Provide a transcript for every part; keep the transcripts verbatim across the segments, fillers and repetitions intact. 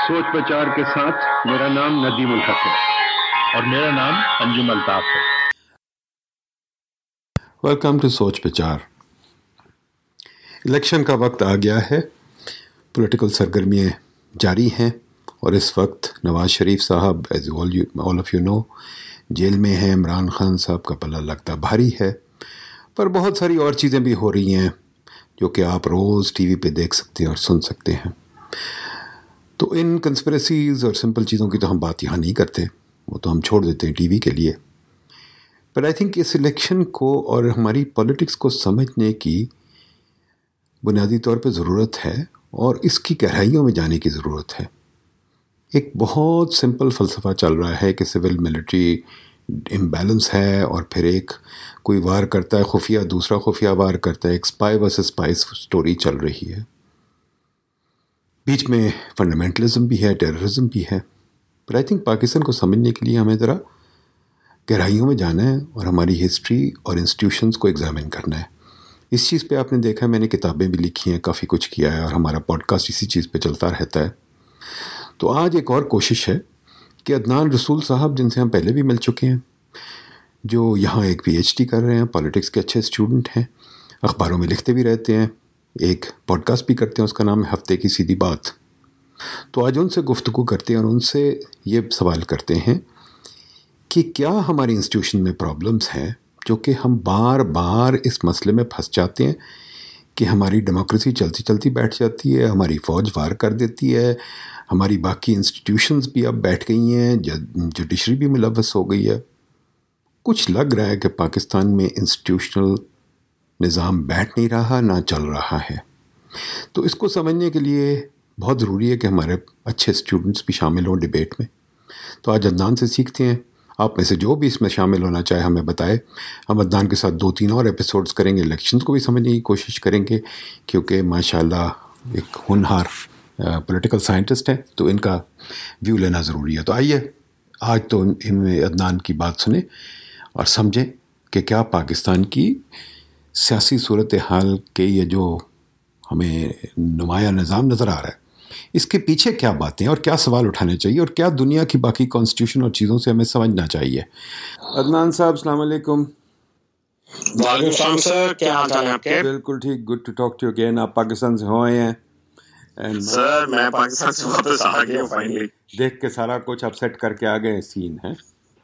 سوچ بچار کے ساتھ میرا نام ندیم الحق ہے اور میرا نام انجم الطاف ہے. ویلکم ٹو سوچ بچار. الیکشن کا وقت آ گیا ہے, پولیٹیکل سرگرمیاں جاری ہیں اور اس وقت نواز شریف صاحب as all of you know jail میں ہیں. عمران خان صاحب کا پلہ لگتا بھاری ہے, پر بہت ساری اور چیزیں بھی ہو رہی ہیں جو کہ آپ روز ٹی وی پہ دیکھ سکتے ہیں اور سن سکتے ہیں. تو ان کنسپریسیز اور سمپل چیزوں کی تو ہم بات یہاں نہیں کرتے, وہ تو ہم چھوڑ دیتے ہیں ٹی وی کے لیے. پر آئی تھنک اس الیکشن کو اور ہماری پولیٹکس کو سمجھنے کی بنیادی طور پہ ضرورت ہے اور اس کی گہرائیوں میں جانے کی ضرورت ہے. ایک بہت سمپل فلسفہ چل رہا ہے کہ سول ملٹری امبیلنس ہے اور پھر ایک کوئی وار کرتا ہے خفیہ, دوسرا خفیہ وار کرتا ہے, ایک اسپائی ورسز اسپائی سٹوری چل رہی ہے. بیچ میں فنڈامنٹلزم بھی ہے, ٹیررزم بھی ہے. پر آئی تھنک پاکستان کو سمجھنے کے لیے ہمیں ذرا گہرائیوں میں جانا ہے اور ہماری ہسٹری اور انسٹیٹیوشنز کو ایگزامن کرنا ہے. اس چیز پہ آپ نے دیکھا میں نے کتابیں بھی لکھی ہیں, کافی کچھ کیا ہے اور ہمارا پوڈ کاسٹ اسی چیز پہ چلتا رہتا ہے. تو آج ایک اور کوشش ہے کہ عدنان رسول صاحب, جن سے ہم پہلے بھی مل چکے ہیں, جو یہاں ایک پی ایچ ڈی کر رہے ہیں, پالیٹکس کے اچھے اسٹوڈنٹ ہیں, اخباروں میں لکھتے بھی رہتے ہیں, ایک پوڈ کاسٹ بھی کرتے ہیں, اس کا نام ہے ہفتے کی سیدھی بات. تو آج ان سے گفتگو کرتے ہیں اور ان سے یہ سوال کرتے ہیں کہ کیا ہماری انسٹیٹیوشن میں پرابلمز ہیں جو کہ ہم بار بار اس مسئلے میں پھنس جاتے ہیں کہ ہماری ڈیموکریسی چلتی چلتی بیٹھ جاتی ہے, ہماری فوج وار کر دیتی ہے, ہماری باقی انسٹیٹیوشنز بھی اب بیٹھ گئی ہیں, جوڈیشری بھی ملوث ہو گئی ہے. کچھ لگ رہا ہے کہ پاکستان میں انسٹیٹیوشنل نظام بیٹھ نہیں رہا, نہ چل رہا ہے. تو اس کو سمجھنے کے لیے بہت ضروری ہے کہ ہمارے اچھے اسٹوڈنٹس بھی شامل ہوں ڈیبیٹ میں. تو آج عدنان سے سیکھتے ہیں. آپ میں سے جو بھی اس میں شامل ہونا چاہے ہمیں بتائے. ہم عدنان کے ساتھ دو تین اور ایپیسوڈز کریں گے, الیکشنز کو بھی سمجھنے کی کوشش کریں گے کیونکہ ماشاءاللہ ایک ہونہار پولیٹیکل سائنٹسٹ ہیں, تو ان کا ویو لینا ضروری ہے. تو آئیے آج تو ان میں عدنان کی بات سنیں اور سمجھیں کہ کیا پاکستان کی سیاسی صورتحال کے یہ جو ہمیں نمایاں نظام نظر آ رہا ہے, اس کے پیچھے کیا باتیں اور کیا سوال اٹھانے چاہیے اور کیا دنیا کی باقی کانسٹیٹیوشن اور چیزوں سے ہمیں سمجھنا چاہیے. عدنان صاحب السلام علیکم. وعلیکم السلام سر, کیا حال چال ہے آپ کے؟ بالکل ٹھیک, good to talk to you again. آپ پاکستان سے ہوئے ہیں؟ سر میں پاکستان سے واپس آ گیا ہوں فائنلی. دیکھ کے سارا کچھ آپ سیٹ کر کے آ گئے سین ہے.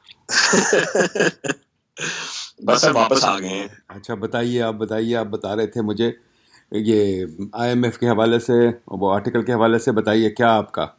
بس سر واپس آ گئے ہیں. اچھا بتائیے, آپ بتائیے, آپ بتا رہے تھے مجھے یہ آئی ایم ایف کے حوالے سے, وہ آرٹیکل کے حوالے سے بتائیے کیا آپ کا.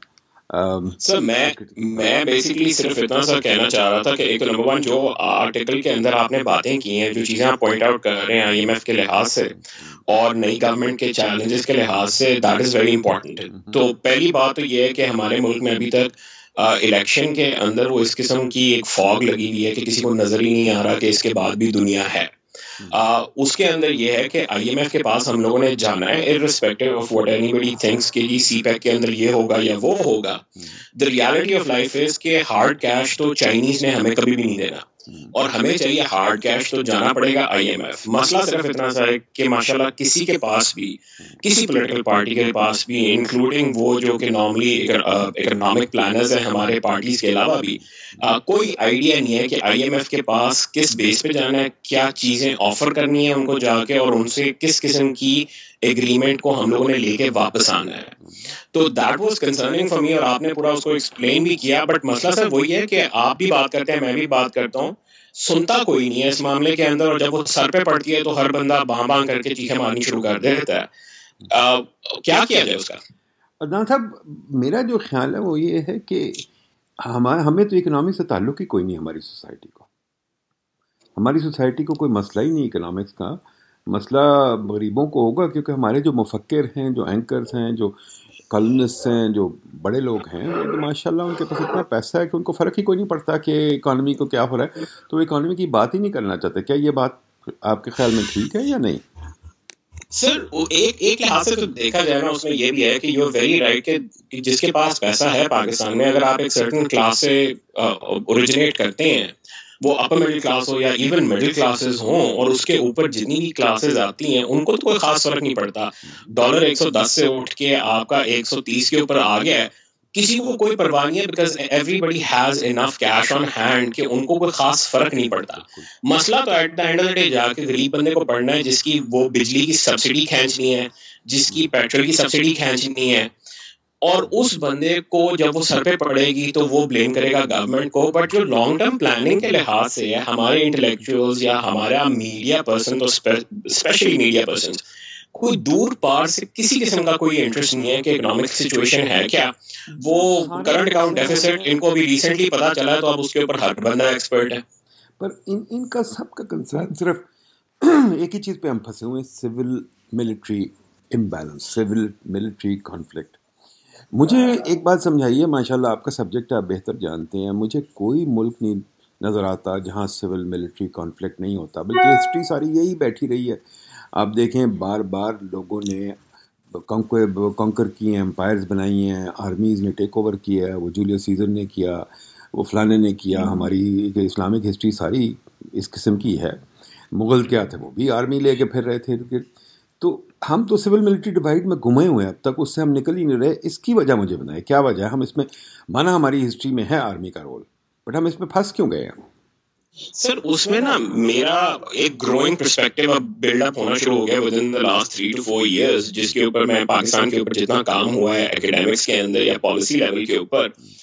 سر میں میں بیسکلی صرف اتنا سر کہنا چاہ رہا تھا کہ ایک نمبر ون جو آرٹیکل کے اندر آپ نے باتیں کی ہیں, جو چیزیں آپ پوائنٹ آؤٹ کر رہے ہیں آئی ایم ایف کے لحاظ سے اور نئی گورنمنٹ کے چیلنجز کے لحاظ سے, دیٹ از ویری امپورٹنٹ. تو پہلی بات تو یہ ہے کہ ہمارے ملک میں ابھی تک الیکشن کے اندر وہ اس قسم کی ایک فاگ لگی ہوئی ہے کہ کسی کو نظر ہی نہیں آ رہا کہ اس کے بعد بھی دنیا ہے. Uh, اس کے اندر یہ ہے کہ آئی ایم ایف کے پاس ہم لوگوں نے جانا ہے irrespective of what anybody thinks کہ جی سی پیک کے اندر یہ ہوگا یا وہ ہوگا. The reality of life is کہ ہارڈ کیش تو چائنیز نے ہمیں کبھی بھی نہیں دینا اور ہمیں چاہیے ہارڈ کیش, تو جانا پڑے گا آئی ایم ایف. مسئلہ صرف اتنا سا ہے کہ ماشاءاللہ کسی کے پاس بھی, کسی پولیٹیکل پارٹی کے پاس بھی, انکلوڈنگ وہ جو کہ نارملی اکنامک پلانرز ہیں ہمارے پارٹیز کے علاوہ بھی, کوئی آئیڈیا نہیں ہے کہ آئی ایم ایف کے پاس کس بیس پہ جانا ہے, کیا چیزیں آفر کرنی ہے ان کو جا کے, اور ان سے کس قسم کی ایگریمنٹ کو ہم لوگوں نے لے کے واپس آنا ہے. تو that was concerning for me, اور آپ نے پورا اس کو ایکسپلین بھی کیا. بٹ مسئلہ سر وہی ہے کہ آپ بھی بات کرتے ہیں, میں بھی بات کرتا ہوں, سنتا کوئی نہیں ہے اس معاملے کے اندر, اور جب وہ سر پہ پڑتی ہے تو ہر بندہ باں باں کر کے چیخیں مارنی شروع کر دیتا ہے. کیا کیا جائے اس کا؟ عدنان صاحب میرا جو خیال ہے وہ یہ ہے کہ ہمارا ہمیں تو اکنامکس سے تعلق ہی کوئی نہیں. ہماری سوسائٹی کو ہماری سوسائٹی کو کوئی مسئلہ ہی نہیں اکنامکس کا. مسئلہ غریبوں کو ہوگا کیونکہ ہمارے جو مفکر ہیں, جو اینکرز ہیں, جو کالمنسٹ ہیں, جو بڑے لوگ ہیں, وہ ماشاء اللہ ان کے پاس اتنا پیسہ ہے کہ ان کو فرق ہی کوئی نہیں پڑتا کہ اکانومی کو کیا ہو رہا ہے, تو وہ اکانومی کی بات ہی نہیں کرنا چاہتے. کیا یہ بات آپ کے خیال میں ٹھیک ہے یا نہیں؟ سر ایک ایک لحاظ سے تو دیکھا جائے نا, اس میں یہ بھی ہے کہ یو آر ویری رائٹ کہ جس کے پاس پیسہ ہے پاکستان میں, اگر آپ ایک سرٹن کلاس سے اوریجنیٹ کرتے ہیں, وہ اپر مڈل کلاس ہو یا ایون مڈل کلاسز ہوں, اور اس کے اوپر جتنی بھی کلاسز آتی ہیں ان کو تو کوئی خاص فرق نہیں پڑتا. ڈالر ایک سو دس سے اٹھ کے آپ کا ایک سو تیس کے اوپر آ گیا ہے, کسی کو کوئی پرواہ نہیں ہے because everybody has enough cash on hand کہ ان کو کوئی خاص فرق نہیں پڑتا. مسئلہ تو at the end of the day جا کے غریب بندے کو پڑنا ہے جس کی وہ بجلی کی سبسڈی کھینچنی ہے, جس کی پیٹرول کی سبسڈی کھینچنی ہے, اور اس بندے کو جب وہ سر پہ پڑے گی تو وہ بلیم کرے گا گورنمنٹ کو. بٹ جو لانگ ٹرم پلاننگ کے لحاظ سے ہے, ہمارے انٹلیکچوئلز یا ہمارا میڈیا پرسن تو اسپیشلی میڈیا پرسن کوئی دور پار سے کسی قسم کا کوئی انٹرسٹ نہیں ہے کہ اکنامک سچویشن ہے کیا. وہ کرنٹ اکاؤنٹ ڈیفیسٹ ان کو بھی ریسنٹلی پتا چلا ہے تو اب اس کے اوپر ہر بندہ ایکسپرٹ ہے. پر ان ان کا سب کا کنسرن صرف ایک ہی چیز پہ ہم پھنسے ہوئے ہیں, civil military ambivalence, civil military conflict. مجھے ایک بات سمجھائیے, ماشاءاللہ آپ کا سبجیکٹ آپ بہتر جانتے ہیں, مجھے کوئی ملک نہیں نظر آتا جہاں سول ملٹری کانفلکٹ نہیں ہوتا, بلکہ ہسٹری ساری یہی بیٹھی رہی ہے. آپ دیکھیں بار بار لوگوں نے کانکر کی ہیں, امپائرز بنائی ہیں, آرمیز نے ٹیک اوور کیا ہے, وہ جولیس سیزر نے کیا, وہ فلانے نے کیا. ہماری اسلامک ہسٹری ساری اس قسم کی ہے. مغل کیا تھے, وہ بھی آرمی لے کے پھر رہے تھے. تو ہم تو سول ملٹری ڈیوائڈ میں گھمے ہوئے ہیں اب تک, اس سے ہم نکل ہی نہیں رہے. اس کی وجہ مجھے بتائیں کیا وجہ ہے؟ ہم اس میں مانا ہماری ہسٹری میں ہے آرمی کا رول, بٹ ہم اس میں پھنس کیوں گئے ہیں؟ سر اس میں نا میرا ایک گروئنگ پرسپیکٹو اب بلڈ اپ ہونا شروع ہو گیا within the last three to four years, جس کے اوپر میں پاکستان کے اوپر جتنا کام ہوا ہے ایکیڈیمکس کے اندر یا پالیسی لیول کے اوپر,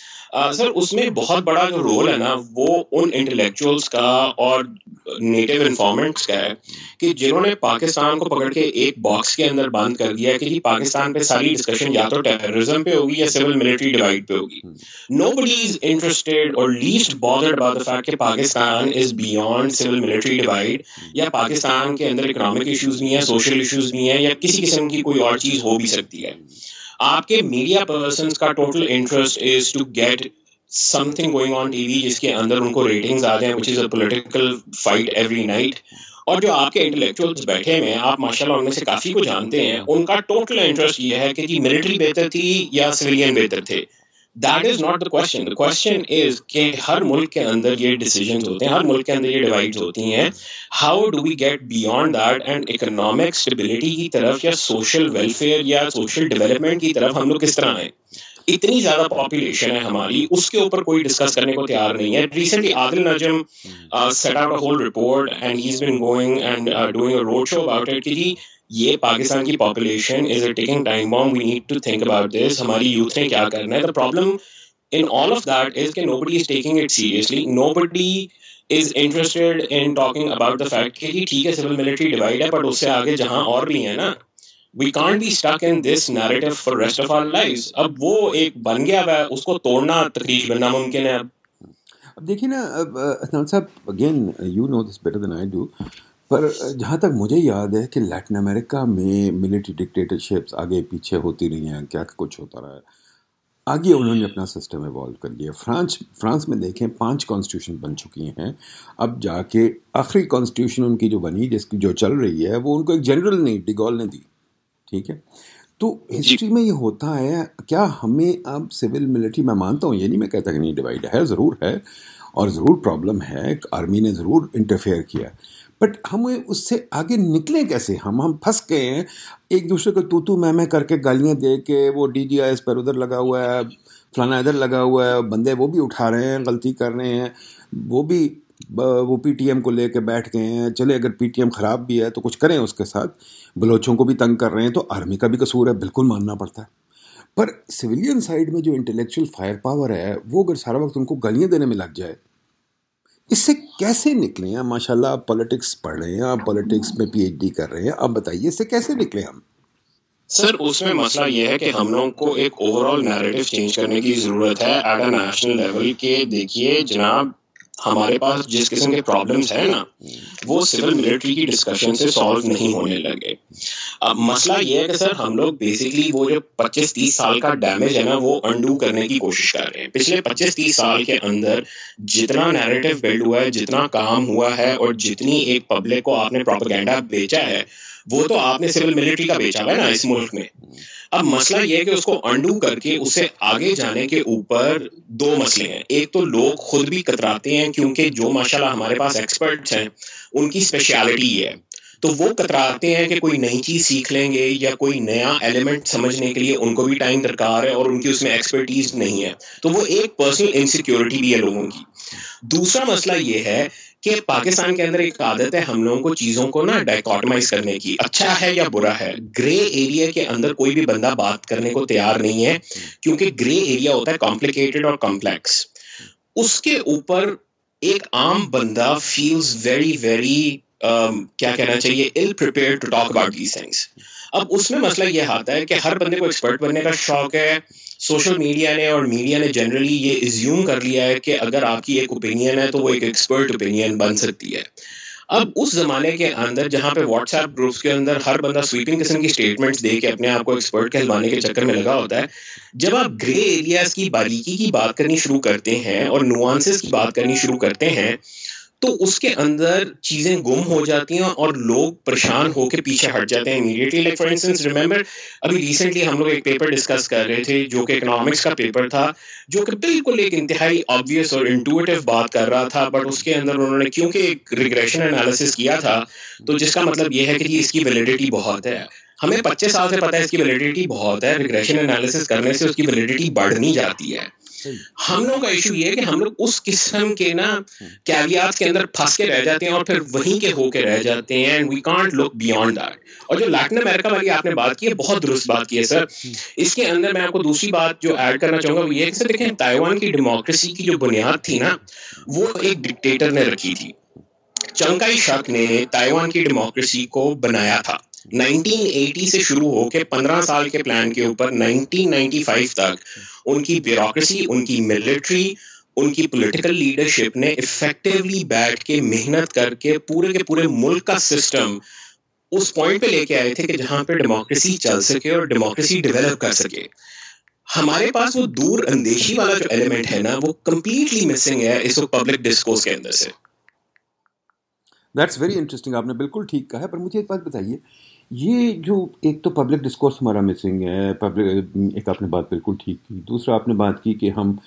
سر اس میں بہت بڑا جو رول ہے نا وہ ان انٹلیکچوئلس کا اور نیٹو انفارمنٹس کا ہے کہ جنہوں نے پاکستان کو پکڑ کے ایک باکس کے اندر بند کر دیا کہ جی پاکستان پہ ساری ڈسکشن یا تو ٹیررزم پہ ہوگی یا سول ملٹری ڈیوائڈ پہ ہوگی. نو بڈی از انٹرسٹیڈ اور least bothered about the fact کہ Pakistan is beyond civil military divide, یا پاکستان کے اندر اکنامک ایشوز نہیں ہے, سوشل ایشوز نہیں ہے, یا کسی قسم کی کوئی اور چیز ہو بھی سکتی ہے. آپ کے میڈیا پرسنس کا total interest is to get something going on T V جس کے اندر ان کو ریٹنگز آتے ہیں, which is a political fight every night. اور جو آپ کے انٹلیکچوئلز بیٹھے ہوئے ہیں, آپ ماشاءاللہ ان میں سے کافی کو جانتے ہیں, ان کا ٹوٹل انٹرسٹ یہ ہے کہ جی ملٹری بہتر تھی یا سویلین بہتر تھے. That is not the question. The question is کہ ہر ملک کے اندر یہ ڈیسیجنز ہوتے ہیں, ہر ملک کے اندر یہ ڈیوائڈز ہوتی ہیں. How do we get beyond that and economic stability کی طرف یا سوشل ویلفیئر یا سوشل ڈیولپمنٹ کی طرف ہم لوگ کس طرح آئیں؟ اتنی زیادہ پاپولیشن ہے ہماری, اس کے اوپر کوئی ڈسکس کرنے کو تیار نہیں ہے. Recently Adil Najam set out a whole report and he is been going and doing a road show about it کہ جی یہ پاکستان کی population is a ticking time bomb, we need to think about this, ہماری یوتھ نے کیا کرنا ہے. The problem in all of that is that nobody is taking it seriously. Nobody is interested in talking about the fact کہ ٹھیک ہے civil military divide ہے, but اس سے آگے جہاں اور بھی ہیں نا, we can't be stuck in this narrative for rest of our lives. اب وہ ایک بن گیا ہے, اس کو توڑنا تقریباً ناممکن ہے. اب اب دیکھیے نا عدنان صاحب, again you know this better than I do, پر جہاں تک مجھے یاد ہے کہ لیٹن امریکہ میں ملٹری ڈکٹیٹرشپس آگے پیچھے ہوتی رہی ہیں, کیا کچھ ہوتا رہا ہے. آگے انہوں نے اپنا سسٹم ایوالو کر لیا. فرانس فرانس میں دیکھیں پانچ کانسٹیٹیوشن بن چکی ہیں, اب جا کے آخری کانسٹیٹیوشن ان کی جو بنی جس کی جو چل رہی ہے وہ ان کو ایک جنرل نہیں ڈیگول نے دی. ٹھیک ہے, تو ہسٹری میں یہ ہوتا ہے. کیا ہمیں اب سول ملٹری, میں مانتا ہوں یہ نہیں میں کہتا کہ نہیں ڈیوائڈ ہے, ضرور ہے اور ضرور پرابلم ہے, آرمی نے ضرور انٹرفیئر کیا, بٹ ہمیں اس سے آگے نکلیں کیسے؟ ہم ہم پھنس گئے ہیں ایک دوسرے کو تو تو میں میں کر کے گالیاں دے کے, وہ ڈی جی آئی ایس پر ادھر لگا ہوا ہے, فلانا ادھر لگا ہوا ہے, بندے وہ بھی اٹھا رہے ہیں, غلطی کر رہے ہیں, وہ بھی وہ پی ٹی ایم کو لے کے بیٹھ گئے ہیں. چلے اگر پی ٹی ایم خراب بھی ہے تو کچھ کریں اس کے ساتھ, بلوچوں کو بھی تنگ کر رہے ہیں, تو آرمی کا بھی قصور ہے, بالکل ماننا پڑتا ہے. پر سویلین سائڈ میں جو انٹلیکچوئل فائر پاور ہے وہ اگر سارا وقت ان کو گالیاں دینے میں لگ جائے, اس سے کیسے نکلیں؟ آپ ماشاء اللہ آپ پالیٹکس پڑھ رہے ہیں, آپ پالیٹکس میں پی ایچ ڈی کر رہے ہیں, آپ بتائیے اس سے کیسے نکلیں ہم؟ سر اس میں مسئلہ یہ ہے کہ ہم لوگوں کو ایک اوور آل نیریٹو چینج کرنے کی ضرورت ہے ایٹ اے نیشنل لیول. کہ دیکھیے جناب, ہمارے پاس جس قسم کے پرابلمس ہیں نا وہ سول ملٹری کی ڈسکشن سے سالو نہیں ہونے لگے. اب مسئلہ یہ ہے کہ سر ہم لوگ بیسکلی وہ جو پچیس تیس سال کا ڈیمیج ہے نا وہ انڈو کرنے کی کوشش کر رہے ہیں. پچھلے پچیس تیس سال کے اندر جتنا نیریٹو بلڈ ہوا ہے, جتنا کام ہوا ہے, اور جتنی ایک پبلک کو آپ نے پروپیگنڈا بیچا ہے, وہ تو آپ نے سول ملٹری کا بیچا ہوا ہے نا اس ملک میں. اب مسئلہ یہ ہے کہ اس کو انڈو کر کے اس سے آگے جانے کے اوپر دو مسئلے ہیں. ایک تو لوگ خود بھی کتراتے ہیں کیونکہ جو ماشاءاللہ ہمارے پاس ایکسپرٹس ہیں ان کی اسپیشلٹی یہ ہے. تو وہ کتراتے ہیں کہ کوئی نئی چیز سیکھ لیں گے یا کوئی نیا ایلیمنٹ سمجھنے کے لیے ان کو بھی ٹائم درکار ہے اور ان کی اس میں ایکسپرٹیز نہیں ہے. تو وہ ایک پرسنل انسیکیورٹی بھی ہے لوگوں کی. دوسرا مسئلہ یہ ہے کہ پاکستان کے اندر ایک عادت ہے ہم لوگوں کو چیزوں کو نا ڈائکاٹمائز کرنے کی, اچھا ہے یا برا ہے. گرے ایریا کے اندر کوئی بھی بندہ بات کرنے کو تیار نہیں ہے کیونکہ گرے ایریا ہوتا ہے کمپلیکیٹڈ اور کمپلیکس. اس کے اوپر ایک عام بندہ فیلز ویری ویری کیا کہنا چاہیے ill prepared to talk about these things. اب اس میں مسئلہ یہ آتا ہے کہ ہر بندے کو ایکسپرٹ بننے کا شوق ہے. سوشل میڈیا نے اور میڈیا نے جنرلی یہ ایزیوم کر لیا ہے کہ اگر آپ کی ایک اوپینین ہے تو وہ ایک ایکسپرٹ اوپینین بن سکتی ہے. اب اس زمانے کے اندر جہاں پہ واٹس ایپ گروپس کے اندر ہر بندہ سویپنگ قسم کی اسٹیٹمنٹس دے کے اپنے آپ کو ایکسپرٹ کہلوانے کے چکر میں لگا ہوتا ہے, جب آپ گرے ایریاز کی باریکی کی بات کرنی شروع کرتے ہیں اور نوانسز کی بات کرنی شروع کرتے ہیں تو اس کے اندر چیزیں گم ہو جاتی ہیں اور لوگ پریشان ہو کے پیچھے ہٹ جاتے ہیں immediately. Like for instance remember ابھی ریسنٹلی ہم لوگ ایک پیپر ڈسکس کر رہے تھے جو کہ اکنامکس کا پیپر تھا, جو کہ بالکل ایک انتہائی آبویس اور انٹویٹیو بات کر رہا تھا, بٹ اس کے اندر انہوں نے کیونکہ ایک ریگریشن انالیسس کیا تھا تو جس کا مطلب یہ ہے کہ اس کی ویلیڈیٹی بہت ہے. ہمیں پچیس سال سے پتہ ہے اس کی ویلیڈیٹی بہت ہے, ریگریشن انالیسس کرنے سے اس کی ویلیڈیٹی بڑھنی جاتی ہے. ہم لوگوں کا ایشو یہ ہے کہ ہم لوگ اس قسم کے نا کیویات کے اندر پھنس کے رہ جاتے ہیں اور پھر وہیں کے ہو کے رہ جاتے ہیں, and we can't look beyond that. اور جو لیٹن امریکہ والی آپ نے بات کی ہے بہت درست بات کی ہے سر. اس کے اندر میں آپ کو دوسری بات جو ایڈ کرنا چاہوں گا وہ یہ ہے کہ سر دیکھیں تائیوان کی ڈیموکریسی کی جو بنیاد تھی نا وہ ایک ڈکٹیٹر نے رکھی تھی. چنگ کائی شک نے تائیوان کی ڈیموکریسی کو بنایا تھا نائنٹین ایٹی سے شروع ہو کے پندرہ سال کے پلان کے اوپر نائنٹین نائنٹی فائیو تک ان کی بیوروکریسی, ان کی ملٹری, ان کی پولیٹیکل لیڈرشپ نے افیکٹولی بیٹھ کے محنت کر کے پورے کے پورے ملک کا سسٹم اس پوائنٹ پہ لے کے آئے تھے کہ جہاں پہ ڈیموکریسی چل سکے اور ڈیموکریسی ڈیولپ کر سکے. ہمارے پاس وہ دور اندیشی والا جو ایلیمنٹ ہے نا وہ کمپلیٹلی مسنگ ہے اس وقت پبلک ڈسکورس کے اندر سے. دیٹس ویری انٹرسٹنگ, آپ نے بالکل ٹھیک کہا ہے. پر مجھے ایک بات بتائیے, یہ جو ایک تو پبلک ڈسکورس ہمارا مسنگ ہے, پبلک ایک آپ نے بات بالکل ٹھیک کی. دوسرا آپ نے بات کی کہ ہم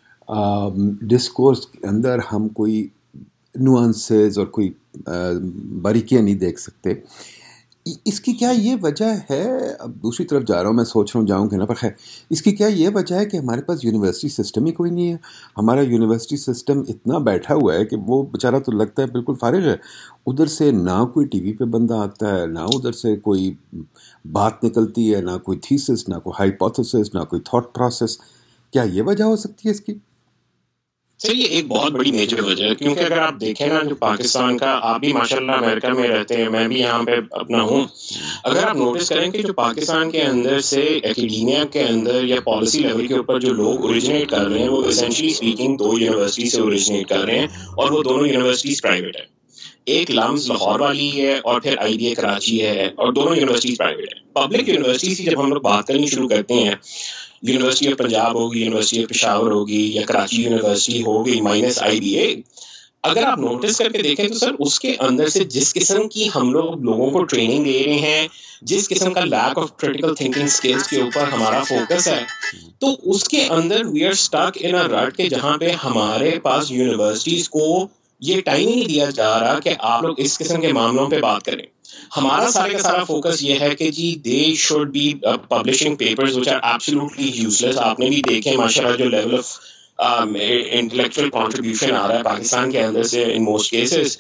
ڈسکورس کے اندر ہم کوئی نوانسز اور کوئی باریکیاں نہیں دیکھ سکتے. اس کی کیا یہ وجہ ہے, اب دوسری طرف جا رہا ہوں میں, سوچ رہا ہوں جاؤں کہ نا, پر خیر اس کی کیا یہ وجہ ہے کہ ہمارے پاس یونیورسٹی سسٹم ہی کوئی نہیں ہے. ہمارا یونیورسٹی سسٹم اتنا بیٹھا ہوا ہے کہ وہ بیچارہ تو لگتا ہے بالکل فارغ ہے. ادھر سے نہ کوئی ٹی وی پہ بندہ آتا ہے, نہ ادھر سے کوئی بات نکلتی ہے, نہ کوئی تھیسس, نہ کوئی ہائپوتھیسس, نہ کوئی تھاٹ پروسیس. کیا یہ وجہ ہو سکتی ہے اس کی؟ سر یہ ایک بہت بڑی میجر وجہ ہے, کیونکہ اگر آپ دیکھیں نا جو پاکستان کا, آپ بھی ماشاءاللہ امریکہ میں رہتے ہیں, میں بھی یہاں پہ اپنا ہوں, اگر آپ نوٹس کریں کہ جو پاکستان کے اندر سے ایکیڈیمیا کے اندر یا پالیسی لیول کے اوپر جو لوگ اوریجنیٹ کر رہے ہیں وہ اسینشلی اسپیکنگ دو یونیورسٹی سے اوریجنیٹ کر رہے ہیں, اور وہ دونوں یونیورسٹیز پرائیویٹ ہیں. ایک لامز لاہور والی ہے اور پھر آئی بی اے کراچی ہے, اور دونوں یونیورسٹیز پرائیویٹ ہیں. پبلک یونیورسٹیز کی جب ہم لوگ بات کرنی شروع کرتے ہیں, یونیورسٹی آف پنجاب ہوگی, یونیورسٹی آف پشاور ہوگی, یا کراچی یونیورسٹی ہوگی مائنس آئی بی اے, اگر آپ نوٹس کر کے دیکھیں تو سر اس کے اندر سے جس قسم کی ہم لوگ لوگوں کو ٹریننگ دے رہے ہیں, جس قسم کا lack of critical thinking skills کے اوپر ہمارا فوکس ہے, تو اس کے اندر وی آر اسٹک ان اے رٹ کہ جہاں پہ ہمارے پاس یونیورسٹیز کو یہ ٹائم ہی نہیں دیا جا رہا کہ آپ لوگ اس قسم کے معاملوں پہ بات کریں. ہمارا سارے کا سارا فوکس یہ ہے کہ جی they should be publishing papers which are absolutely useless. آپ نے بھی دیکھے ماشاءاللہ جو لیول آف انٹلیکچوئل کنٹریبیوشن آ رہا ہے پاکستان کے اندر سے in most cases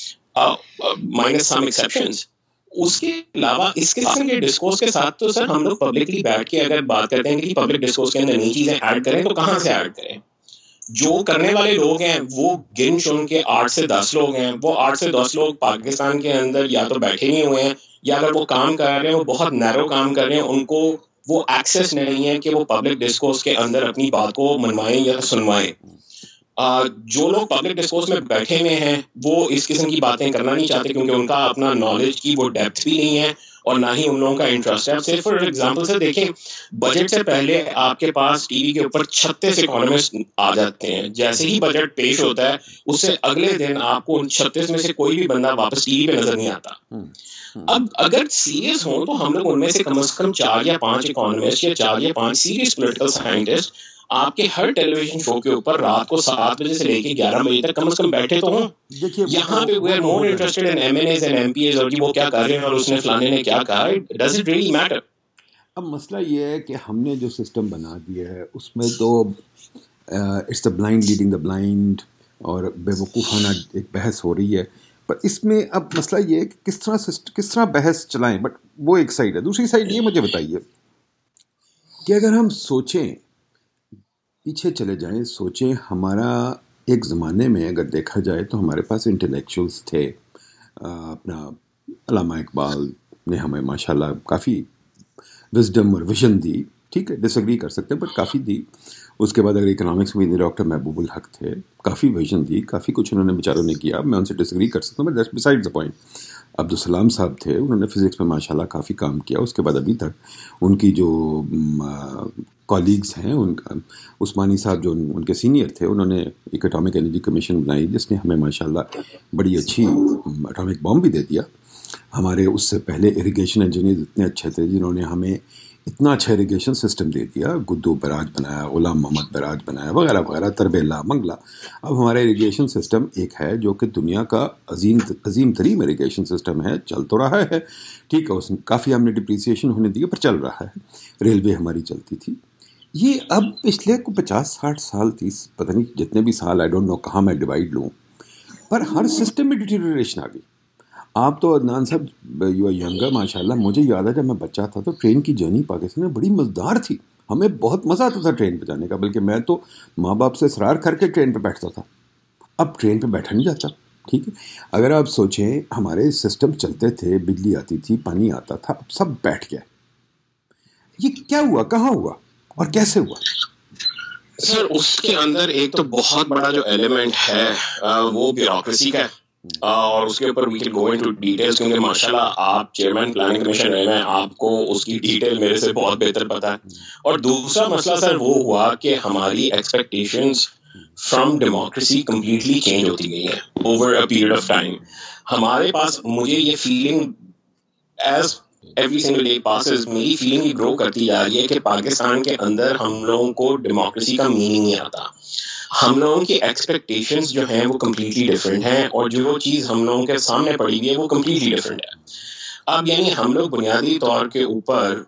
minus some exceptions. اس کے علاوہ اس قسم کے ڈسکورس کے ساتھ تو سر ہم لوگ پبلکلی بیٹھ کے اگر بات کرتے ہیں کہ پبلک ڈسکورس کے اندر نئی چیزیں ایڈ کریں تو کہاں سے ایڈ کریں. جو کرنے والے لوگ ہیں وہ گن چن کے آٹھ سے دس لوگ ہیں, وہ آٹھ سے دس لوگ پاکستان کے اندر یا تو بیٹھے نہیں ہوئے ہیں, یا اگر وہ کام کر رہے ہیں وہ بہت نیرو کام کر رہے ہیں, ان کو وہ ایکسیس نہیں ہے کہ وہ پبلک ڈسکورس کے اندر اپنی بات کو منوائیں یا سنوائیں. جو لوگ پبلک ڈسکورس میں بیٹھے ہوئے ہیں وہ اس قسم کی باتیں کرنا نہیں چاہتے کیونکہ ان کا اپنا نالج کی وہ ڈیپتھ بھی نہیں ہے اور نہ ہی ان لوگوں کا انٹرسٹ ہے. صرف فار ایگزامپل سے دیکھیں, بجٹ سے پہلے آپ کے پاس ٹی وی کے اوپر چھتیس اکانومسٹ آ جاتے ہیں, جیسے ہی بجٹ پیش ہوتا ہے اس سے اگلے دن آپ کو ان چھتیس میں سے کوئی بھی بندہ واپس ٹی وی پہ نظر نہیں آتا. اب اگر سیریس ہوں تو ہم لوگ ان میں سے کم از کم چار یا پانچ اکانومسٹ یا چار یا پانچ سیریس پولیٹیکل سائنٹسٹ آپ کے ہر ٹیلی ویژن شو کے اوپر رات کو سات بجے سے لے کے گیارہ بجے تک کم از کم بیٹھے تو ہوں. یہاں پہ we are more interested in M N As and M P As اور وہ کیا کر رہے ہیں اور اس نے فلانے نے کیا کہا. Does it really matter? اب مسئلہ یہ ہے کہ ہم نے جو سسٹم بنا دیا ہے اس میں تو it's the blind leading the blind اور بے وقوفانہ ایک بحث ہو رہی ہے. پر اس میں اب مسئلہ یہ ہے کہ کس طرح کس طرح بحث چلائیں. بٹ وہ ایک سائڈ ہے. دوسری سائڈ یہ مجھے بتائیے کہ اگر ہم سوچیں پیچھے چلے جائیں, سوچیں ہمارا ایک زمانے میں اگر دیکھا جائے تو ہمارے پاس انٹلیکچوئلس تھے. اپنا علامہ اقبال نے ہمیں ماشاء اللہ کافی وزڈم اور ویژن دی. ٹھیک ہے, ڈس ایگری کر سکتے ہیں بٹ کافی دی. اس کے بعد اگر اکنامکس میں ڈاکٹر محبوب الحق تھے, کافی ویژن دی, کافی کچھ انہوں نے بیچاروں نے کیا. میں ان سے ڈس ایگری کر سکتا ہوں but that's beside the point. Abdus Salam صاحب تھے, انہوں نے فزکس میں ماشاء اللہ کافی کام کیا. اس کے بعد ابھی تک ان کی جو کالیگز ہیں, ان کا عثمانی صاحب جو ان کے سینئر تھے, انہوں نے ایک اٹامک انرجی کمیشن بنائی جس نے ہمیں ماشاء اللہ بڑی اچھی اٹامک بام بھی دے دیا. ہمارے اس سے پہلے اریگیشن انجینئر اتنے اچھے تھے جنہوں نے ہمیں اتنا اچھا اریگیشن سسٹم دے دیا. گدو براج بنایا, غلام محمد براج بنایا, وغیرہ وغیرہ, تربیلا, منگلا. اب ہمارا اریگیشن سسٹم ایک ہے جو کہ دنیا کا عظیم عظیم ترین اریگیشن سسٹم ہے. چل تو رہا ہے, ٹھیک ہے, اس میں کافی ہم نے ڈپریسیشن ہونے دی پر چل رہا ہے. ریلوے ہماری چلتی تھی. یہ اب پچھلے کو پچاس ساٹھ سال تیس پتہ نہیں جتنے بھی سال, آئی ڈونٹ نو کہاں میں ڈیوائڈ لوں, پر ہر سسٹم میں ڈیٹیریشن آ گئی. آپ تو عدنان صاحب یو آر ینگر ماشاء اللہ. مجھے یاد ہے جب میں بچہ تھا تو ٹرین کی جرنی پاکستان میں بڑی مزیدار تھی. ہمیں بہت مزہ آتا تھا ٹرین پہ جانے کا, بلکہ میں تو ماں باپ سے اصرار کر کے ٹرین پہ بیٹھتا تھا. اب ٹرین پہ بیٹھا نہیں جاتا. ٹھیک ہے, اگر آپ سوچیں ہمارے سسٹم چلتے تھے, بجلی آتی تھی, پانی آتا تھا, اب سب بیٹھ گیا. یہ کیا ہوا, کہاں ہوا اور کیسے ہوا؟ سر اس کے اندر ایک تو بہت بڑا جو ایلیمنٹ ہے وہ بیوروکریسی کا ہے, اور اس کے اوپر we can go into details کیونکہ ماشاءاللہ آپ چیئرمین پلاننگ کمیشن رہے ہیں, آپ کو اس کی ڈیٹیل میرے سے بہت بہتر پتہ ہے. اور دوسرا مسئلہ سر وہ ہوا کہ ہماری expectations from democracy completely change ہوتی گئی ہیں over a period of time. ہمارے پاس مجھے یہ feeling as every single day passes میری فیلنگ یہ گرو کرتی جا رہی ہے کہ پاکستان کے اندر ہم لوگوں کو ڈیموکریسی کا میننگ نہیں آتا. ہم لوگوں کی ایکسپیکٹیشنز جو ہیں وہ کمپلیٹلی ڈفرینٹ ہیں, اور جو چیز ہم لوگوں کے سامنے پڑی ہوئی ہے وہ کمپلیٹلی ڈفرینٹ ہے. اب یعنی ہم لوگ بنیادی طور کے اوپر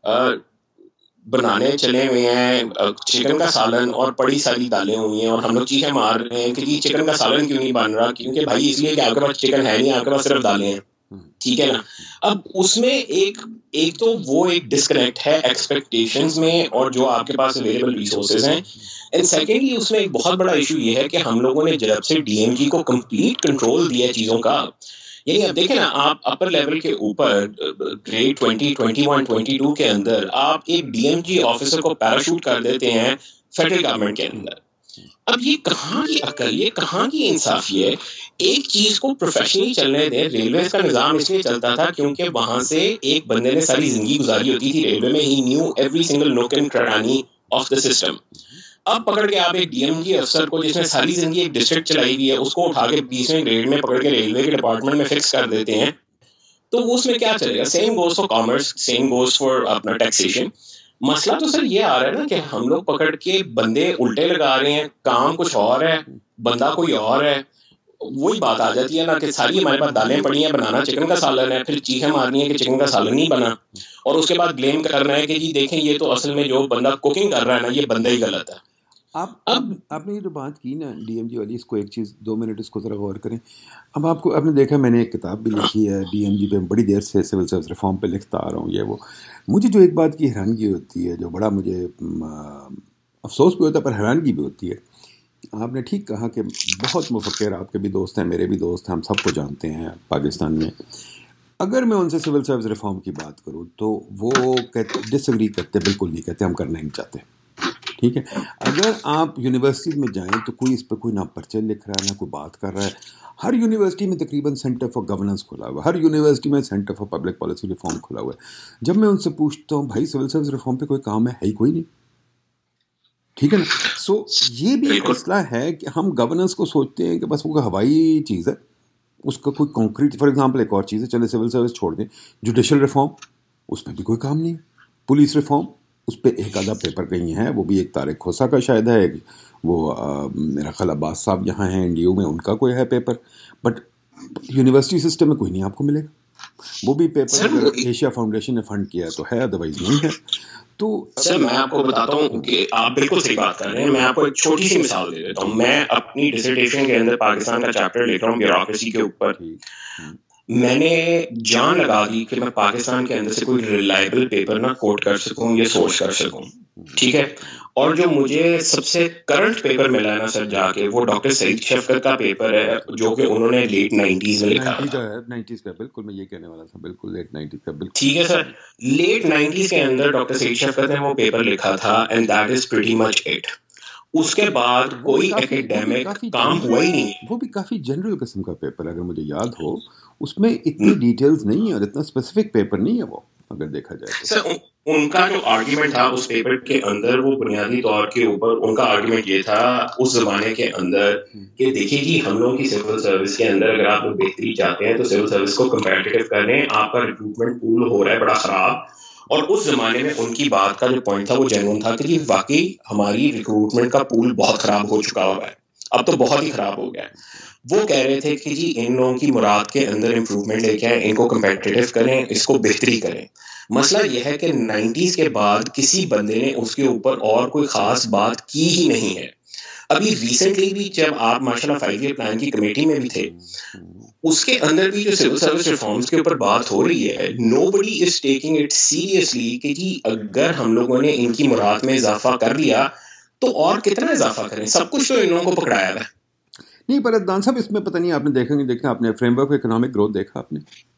بنانے چلے ہوئے ہیں چکن کا سالن اور بڑی ساری دالیں ہوئی ہیں, اور ہم لوگ چیخیں مار رہے ہیں کہ جی چکن کا سالن کیوں نہیں بن رہا, کیونکہ بھائی اس لیے کہ آپ کے پاس چکن ہے نہیں, آپ کے پاس صرف دالیں ہیں. ٹھیک ہے نا. اب اس میں ایک ایک تو وہ ایک ڈسکنیکٹ ہے ایکسپیکٹیشنز میں اور جو آپ کے پاس اویلیبل ریسورسز ہیں. اینڈ سیکنڈلی اس میں ایک بہت بڑا ایشو یہ ہے کہ ہم لوگوں نے جب سے ڈی ایم جی کو کمپلیٹ کنٹرول دیا چیزوں کا, یعنی اب دیکھیں نا آپ اپر لیول کے اوپر grade twenty twenty one twenty two کے اندر آپ ایک ڈی ایم جی آفیسر کو پیراشوٹ کر دیتے ہیں فیڈرل گورنمنٹ کے اندر. اب یہ کہاں کی عقل, یہ کہاں کی انصافی ہے؟ ایک چیز کو پروفیشنلی چلنے دیں. ریلوے کا نظام اس لیے چلتا تھا کیونکہ وہاں سے ایک بندے نے ساری زندگی گزاری ہوتی تھی ریلوے میں, he knew every single nook and cranny of the system. اب پکڑ کے آپ ایک ڈی ایم جی افسر کو جس نے ساری زندگی ایک ڈسٹرکٹ چلائی ہوئی ہے اس کو اٹھا کے بیسویں گریڈ میں پکڑ کے ریلوے کے ڈپارٹمنٹ میں فکس کر دیتے ہیں, تو اس میں کیا چلے گا؟ Same goes for commerce, same goes for اپنا ٹیکسیشن. مسئلہ تو سر یہ آ رہا ہے نا کہ ہم لوگ پکڑ کے بندے الٹے لگا رہے ہیں, کام کچھ اور ہے, بندہ کوئی اور ہے. وہی بات آ جاتی ہے نا کہ ساری ہمارے پاس دالیں پڑی ہیں, بنانا چکن کا سالن ہے, پھر چیخیں مارنی ہے کہ چکن کا سالن نہیں بنا, اور اس کے بعد بلیم کرنا ہے کہ جی دیکھیں یہ تو اصل میں جو بندہ کوکنگ کر رہا ہے نا یہ بندہ ہی غلط ہے. آپ اب آپ نے یہ جو بات کی نا ڈی ایم جی والی, اس کو ایک چیز دو منٹ اس کو ذرا غور کریں. اب آپ کو آپ نے دیکھا میں نے ایک کتاب بھی لکھی ہے ڈی ایم جی پہ, بڑی دیر سے سول سروس ریفارم پہ لکھتا آ رہا ہوں. یہ وہ مجھے جو ایک بات کی حیرانگی ہوتی ہے, جو بڑا مجھے افسوس بھی ہوتا ہے پر حیرانگی بھی ہوتی ہے. آپ نے ٹھیک کہا کہ بہت مفکر آپ کے بھی دوست ہیں, میرے بھی دوست ہیں, ہم سب کو جانتے ہیں پاکستان میں. اگر میں ان سے سول سروس ریفارم کی بات کروں تو وہ ڈس ایگری کرتے, بالکل نہیں کہتے ہم کرنا نہیں چاہتے. ٹھیک ہے, اگر آپ یونیورسٹی میں جائیں تو کوئی اس پہ کوئی نہ پرچے لکھ رہا ہے نہ کوئی بات کر رہا ہے. ہر یونیورسٹی میں تقریباً سینٹر فار گورننس کھلا ہوا ہے, ہر یونیورسٹی میں centre for public policy reform کھلا ہوا ہے. جب میں ان سے پوچھتا ہوں بھائی سول سروس ریفارم پہ کوئی کام ہے, ہے ہی کوئی نہیں. ٹھیک ہے نا. سو یہ بھی ایک مسئلہ ہے کہ ہم گورننس کو سوچتے ہیں کہ بس وہ ہوائی چیز ہے, اس کا کوئی کانکریٹ. فار ایگزامپل ایک اور چیز ہے, چلے سول سروس چھوڑ دیں, جوڈیشل ریفارم اس میں بھی کوئی کام نہیں ہے, پولیس ریفارم اس پہ ایک آدھا پیپر کہیں ہے, وہ بھی ایک طارق کھوسا کا شاید ہے, وہ میرا خیال عباس صاحب یہاں ہیں این ڈی یو میں, ان کا کوئی ہے پیپر, بٹ یونیورسٹی سسٹم میں کوئی نہیں آپ کو ملے گا. وہ بھی پیپر اگر ایشیا فاؤنڈیشن نے فنڈ کیا ہے تو ہے, ادروائز نہیں ہے. تو سر میں آپ کو بتاتا ہوں کہ آپ بالکل صحیح بات کر رہے ہیں. میں آپ کو ایک چھوٹی سی مثال دے دیتا ہوں. میں اپنی ڈسرٹیشن کے اندر پاکستان کا چیپٹر لکھ رہا ہوں بیوروکریسی کے اوپر. میں نے جان لگا دی کہ میں پاکستان کے اندر سے کوئی ریلائبل پیپر نہ کوٹ کر سکوں یا سورس کر سکوں, ٹھیک ہے. اور جو مجھے سب سے کرنٹ پیپر ملا ہے نا سر جا کے, وہ ڈاکٹر سعید شفقت کا پیپر ہے, جو کہ انہوں نے لیٹ نائنٹیز میں لکھا تھا. نائنٹیز کا بالکل میں یہ کہنے والا تھا, بالکل لیٹ نائنٹیز کا, بالکل ٹھیک ہے سر. لیٹ نائنٹیز کے اندر ڈاکٹر سعید شفقت نے وہ پیپر لکھا تھا, and that is pretty much it. اس کے بعد کوئی ایکیڈیمک کام ہوا ہی نہیں. وہ بھی کافی جنرل قسم کا پیپر اگر مجھے یاد ہو, اس میں اتنی ڈیٹیلز نہیں ہے اور اتنا اسپیسیفک پیپر نہیں ہے وہ, اگر دیکھا جائے تو. سر ان کا جو آرگیومنٹ تھا اس پیپر کے اندر, وہ بنیادی طور کے اوپر ان کا آرگیومنٹ یہ تھا اس زمانے کے اندر کہ دیکھیے جی ہم لوگوں کی سول سروس کے اندر اگر آپ لوگ بہتری چاہتے ہیں تو سول سروس کو کمپیٹیٹیو کریں, آپ کا ریکروٹمنٹ پول ہو رہا ہے بڑا خراب. اور اس زمانے میں ان کی بات کا جو پوائنٹ تھا وہ جینون تھا کہ جی واقعی ہماری ریکروٹمنٹ کا پول بہت خراب ہو چکا ہوا ہے, اب تو بہت ہی خراب ہو گیا ہے. وہ کہہ رہے تھے کہ جی ان لوگوں کی مراد کے اندر امپروومنٹ لے کے آئیں, ان کو کمپیٹیٹیو کریں, اس کو بہتری کریں. مسئلہ یہ ہے کہ نائنٹیز کے بعد کسی بندے نے اس کے اوپر اور کوئی خاص بات کی ہی نہیں ہے. ابھی ریسنٹلی بھی جب آپ ماشاء اللہ فائیو ایئر پلان کی کمیٹی میں بھی تھے, اس کے اندر بھی جو سول سروس ریفارمز کے اوپر بات ہو رہی ہے, nobody is taking it seriously کہ جی اگر ہم لوگوں نے ان کی مراد میں اضافہ کر لیا تو اور کتنا اضافہ کریں, سب کچھ تو ان لوگوں کو پکڑایا ہے. نہیں پر عدنان صاحب اس میں پتہ نہیں آپ نے دیکھا نہیں دیکھا, آپ نے فریم ورک اکنامک گروتھ دیکھا آپ نے؟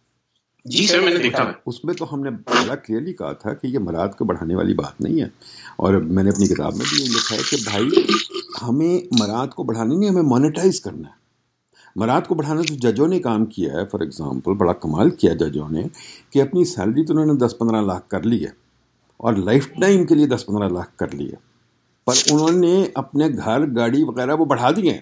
جی سر میں نے دیکھا. اس میں تو ہم نے بڑا کلیئرلی کہا تھا کہ یہ مراد کو بڑھانے والی بات نہیں ہے, اور میں نے اپنی کتاب میں بھی یہ لکھا ہے کہ بھائی ہمیں مراد کو بڑھانے نہیں, ہمیں مانیٹائز کرنا ہے. مراد کو بڑھانا تو ججوں نے کام کیا ہے, فار ایگزامپل بڑا کمال کیا ججوں نے کہ اپنی سیلری تو انہوں نے دس پندرہ لاکھ کر لی ہے اور لائف ٹائم کے لیے دس پندرہ لاکھ کر لی ہے, پر انہوں نے اپنے گھر گاڑی وغیرہ وہ بڑھا دیے ہیں,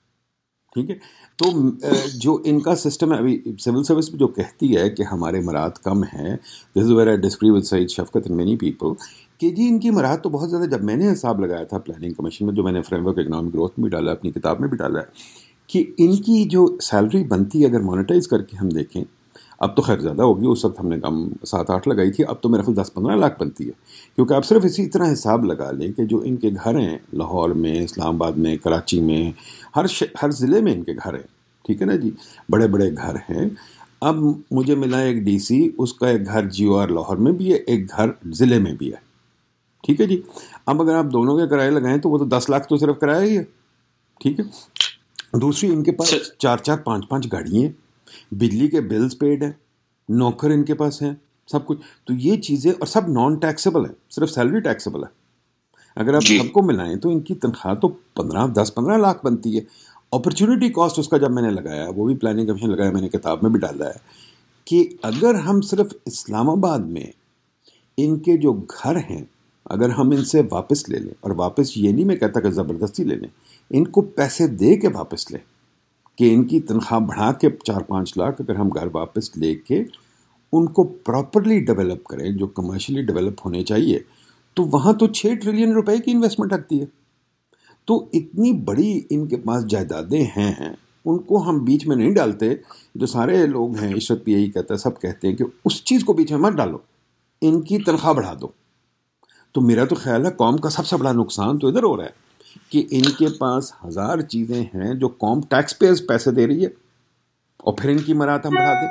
ٹھیک ہے. تو جو ان کا سسٹم ہے ابھی سول سروس میں جو کہتی ہے کہ ہمارے مراد کم ہیں, دس از ویئر آئی ڈسکری ود سعید شفقت اینڈ مینی پیپل, کہ جی ان کی مراد تو بہت زیادہ. جب میں نے حساب لگایا تھا پلاننگ کمیشن میں, جو میں نے فریم ورک اکنامک گروتھ میں بھی ڈالا, اپنی کتاب میں بھی ڈالا ہے, کہ ان کی جو سیلری بنتی ہے اگر مانیٹائز کر کے ہم دیکھیں, اب تو خیر زیادہ ہوگی, اس وقت ہم نے کم سات آٹھ لگائی تھی, اب تو میرے خیال دس پندرہ لاکھ بنتی ہے. کیونکہ آپ صرف اسی طرح حساب لگا لیں کہ جو ان کے گھر ہیں لاہور میں, اسلام آباد میں, کراچی میں, ہر ہر ضلع میں ان کے گھر ہیں, ٹھیک ہے نا جی, بڑے بڑے گھر ہیں. اب مجھے ملا ایک ڈی سی, اس کا ایک گھر جی او آر لاہور میں بھی ہے, ایک گھر ضلع میں بھی ہے, ٹھیک ہے جی. اب اگر آپ دونوں کے کرائے لگائیں تو وہ تو دس لاکھ تو صرف کرایہ ہی ہے, ٹھیک ہے. دوسری ان کے پاس چار چار پانچ پانچ گاڑیاں ہیں, بجلی کے بلز پیڈ ہیں, نوکر ان کے پاس ہیں, سب کچھ. تو یہ چیزیں, اور سب نان ٹیکسیبل ہیں, صرف سیلری ٹیکسیبل ہے. اگر آپ سب کو ملائیں تو ان کی تنخواہ تو پندرہ دس پندرہ لاکھ بنتی ہے. اپرچونٹی کاسٹ اس کا جب میں نے لگایا, وہ بھی پلاننگ کمیشن لگایا, میں نے کتاب میں بھی ڈالا ہے, کہ اگر ہم صرف اسلام آباد میں ان کے جو گھر ہیں اگر ہم ان سے واپس لے لیں, اور واپس یہ نہیں میں کہتا کہ زبردستی لے لیں, ان کو پیسے دے کے واپس لیں, کہ ان کی تنخواہ بڑھا کے چار پانچ لاکھ اگر ہم گھر واپس لے کے ان کو پراپرلی ڈیولپ کریں, جو کمرشلی ڈیولپ ہونے چاہیے, تو وہاں تو چھ ٹریلین روپے کی انویسٹمنٹ لگتی ہے. تو اتنی بڑی ان کے پاس جائیدادیں ہیں, ان کو ہم بیچ میں نہیں ڈالتے. جو سارے لوگ ہیں, عشرت بھی یہی کہتا ہے, سب کہتے ہیں کہ اس چیز کو بیچ میں مت ڈالو, ان کی تنخواہ بڑھا دو. تو میرا تو خیال ہے قوم کا سب سے بڑا نقصان تو ادھر ہو رہا ہے کہ ان کے پاس ہزار چیزیں ہیں جو قوم ٹیکس پیئرز پیسے دے رہی ہے, اور پھر ان کی مراد ہم بڑھا دیں.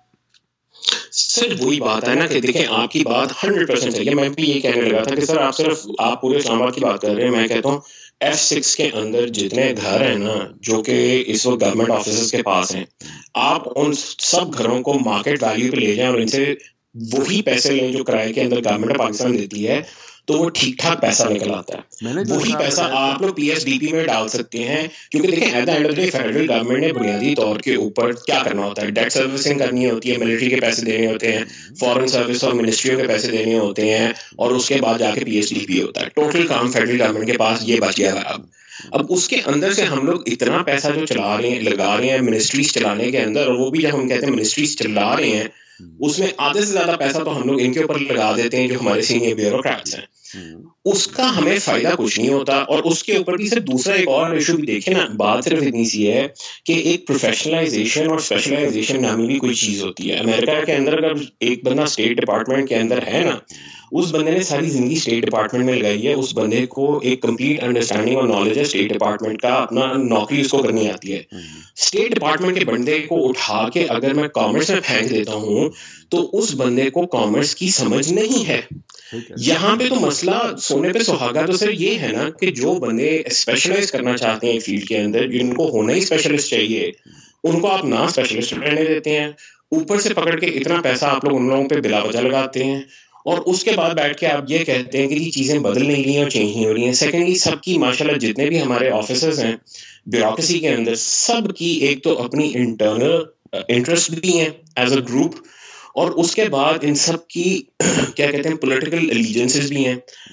سر وہی بات ہے نا کہ دیکھیں آپ کی بات ہنڈریڈ پرسینٹ صحیح ہے. میں بھی یہ کہنے لگا تھا کہ سر آپ صرف آپ پورے اسلام آباد کی بات کر رہے ہیں. میں کہتا ہوں ایف سکس کے اندر جتنے گھر ہیں نا جو کہ اس وقت گورنمنٹ آفیسز کے پاس ہیں, آپ ان سب گھروں کو مارکیٹ ویلیو پہ لے جائیں اور ان سے وہی پیسے لیں جو کرائے کے اندر گورنمنٹ پاکستان دیتی ہے, تو وہ ٹھیک ٹھاک پیسہ نکل آتا ہے. وہی پیسہ آپ لوگ پی ایس ڈی پی میں ڈال سکتے ہیں, کیونکہ دیکھیں at the end of the day federal government نے بنیادی طور کے اوپر کیا کرنا ہوتا ہے, ڈیٹ سروسنگ کرنی ہوتی ہے, ملٹری کے پیسے دینے ہوتے ہیں, فارن سروس اور منسٹریوں کے پیسے دینے ہوتے ہیں, اور اس کے بعد جا کے پی ایس ڈی پی ہوتا ہے. ٹوٹل کام فیڈرل گورنمنٹ کے پاس یہ بچ گیا ہے. اب اب اس کے اندر سے ہم لوگ اتنا پیسہ جو چلا رہے ہیں, لگا رہے ہیں منسٹریز چلانے کے اندر, اور وہ بھی جب ہم کہتے ہیں منسٹریز چلا رہے ہیں اس میں آدھے سے زیادہ پیسہ تو ہم لوگ ان کے اوپر لگا دیتے ہیں جو ہمارے سینئر بیوروکریٹس ہیں. اس کا ہمیں فائدہ کچھ نہیں ہوتا. اور اس کے اوپر بھی صرف دوسرا ایک اور ایشو بھی دیکھیں نا, بات صرف اتنی سی ہے کہ ایک پروفیشنلائزیشن اور اسپیشلائزیشن نامی بھی کوئی چیز ہوتی ہے. امریکہ کے اندر اگر ایک بندہ اسٹیٹ ڈپارٹمنٹ کے اندر ہے نا, اس بندے نے ساری زندگی اسٹیٹ ڈپارٹمنٹ میں لگائی ہے, اس بندے کو ایک کمپلیٹ انڈرسٹینڈنگ اور نالج ہے اسٹیٹ ڈپارٹمنٹ کا, اپنا نوکری اس کو کرنی آتی ہے. اسٹیٹ ڈپارٹمنٹ کے بندے کو اٹھا کے اگر میں کامرس میں پھینک دیتا ہوں تو اس بندے کو کامرس کی سمجھ نہیں ہے. یہاں پہ تو مسئلہ سونے پہ سہاگا تو صرف یہ ہے نا کہ جو بندے اسپیشلائز کرنا چاہتے ہیں فیلڈ کے اندر, جن کو ہونا ہی اسپیشلسٹ چاہیے, ان کو آپ نہ اسپیشلسٹ رہنے دیتے ہیں, اوپر سے پکڑ کے اتنا پیسہ آپ لوگ ان لوگوں پہ بلا وجہ لگاتے ہیں, اور اس کے بعد بیٹھ کے آپ یہ کہتے ہیں کہ یہ چیزیں بدل نہیں رہی ہیں اور چینج نہیں ہو رہی ہیں. سیکنڈلی سب کی ماشاءاللہ جتنے بھی ہمارے آفیسرز ہیں بیوروکریسی کے اندر, سب کی ایک تو اپنی انٹرنل انٹرسٹ بھی ہیں ایز اے گروپ, اور اس کے بعد ان سب کی کیا کہتے ہیں پولیٹیکل ایلیجنسز بھی ہیں.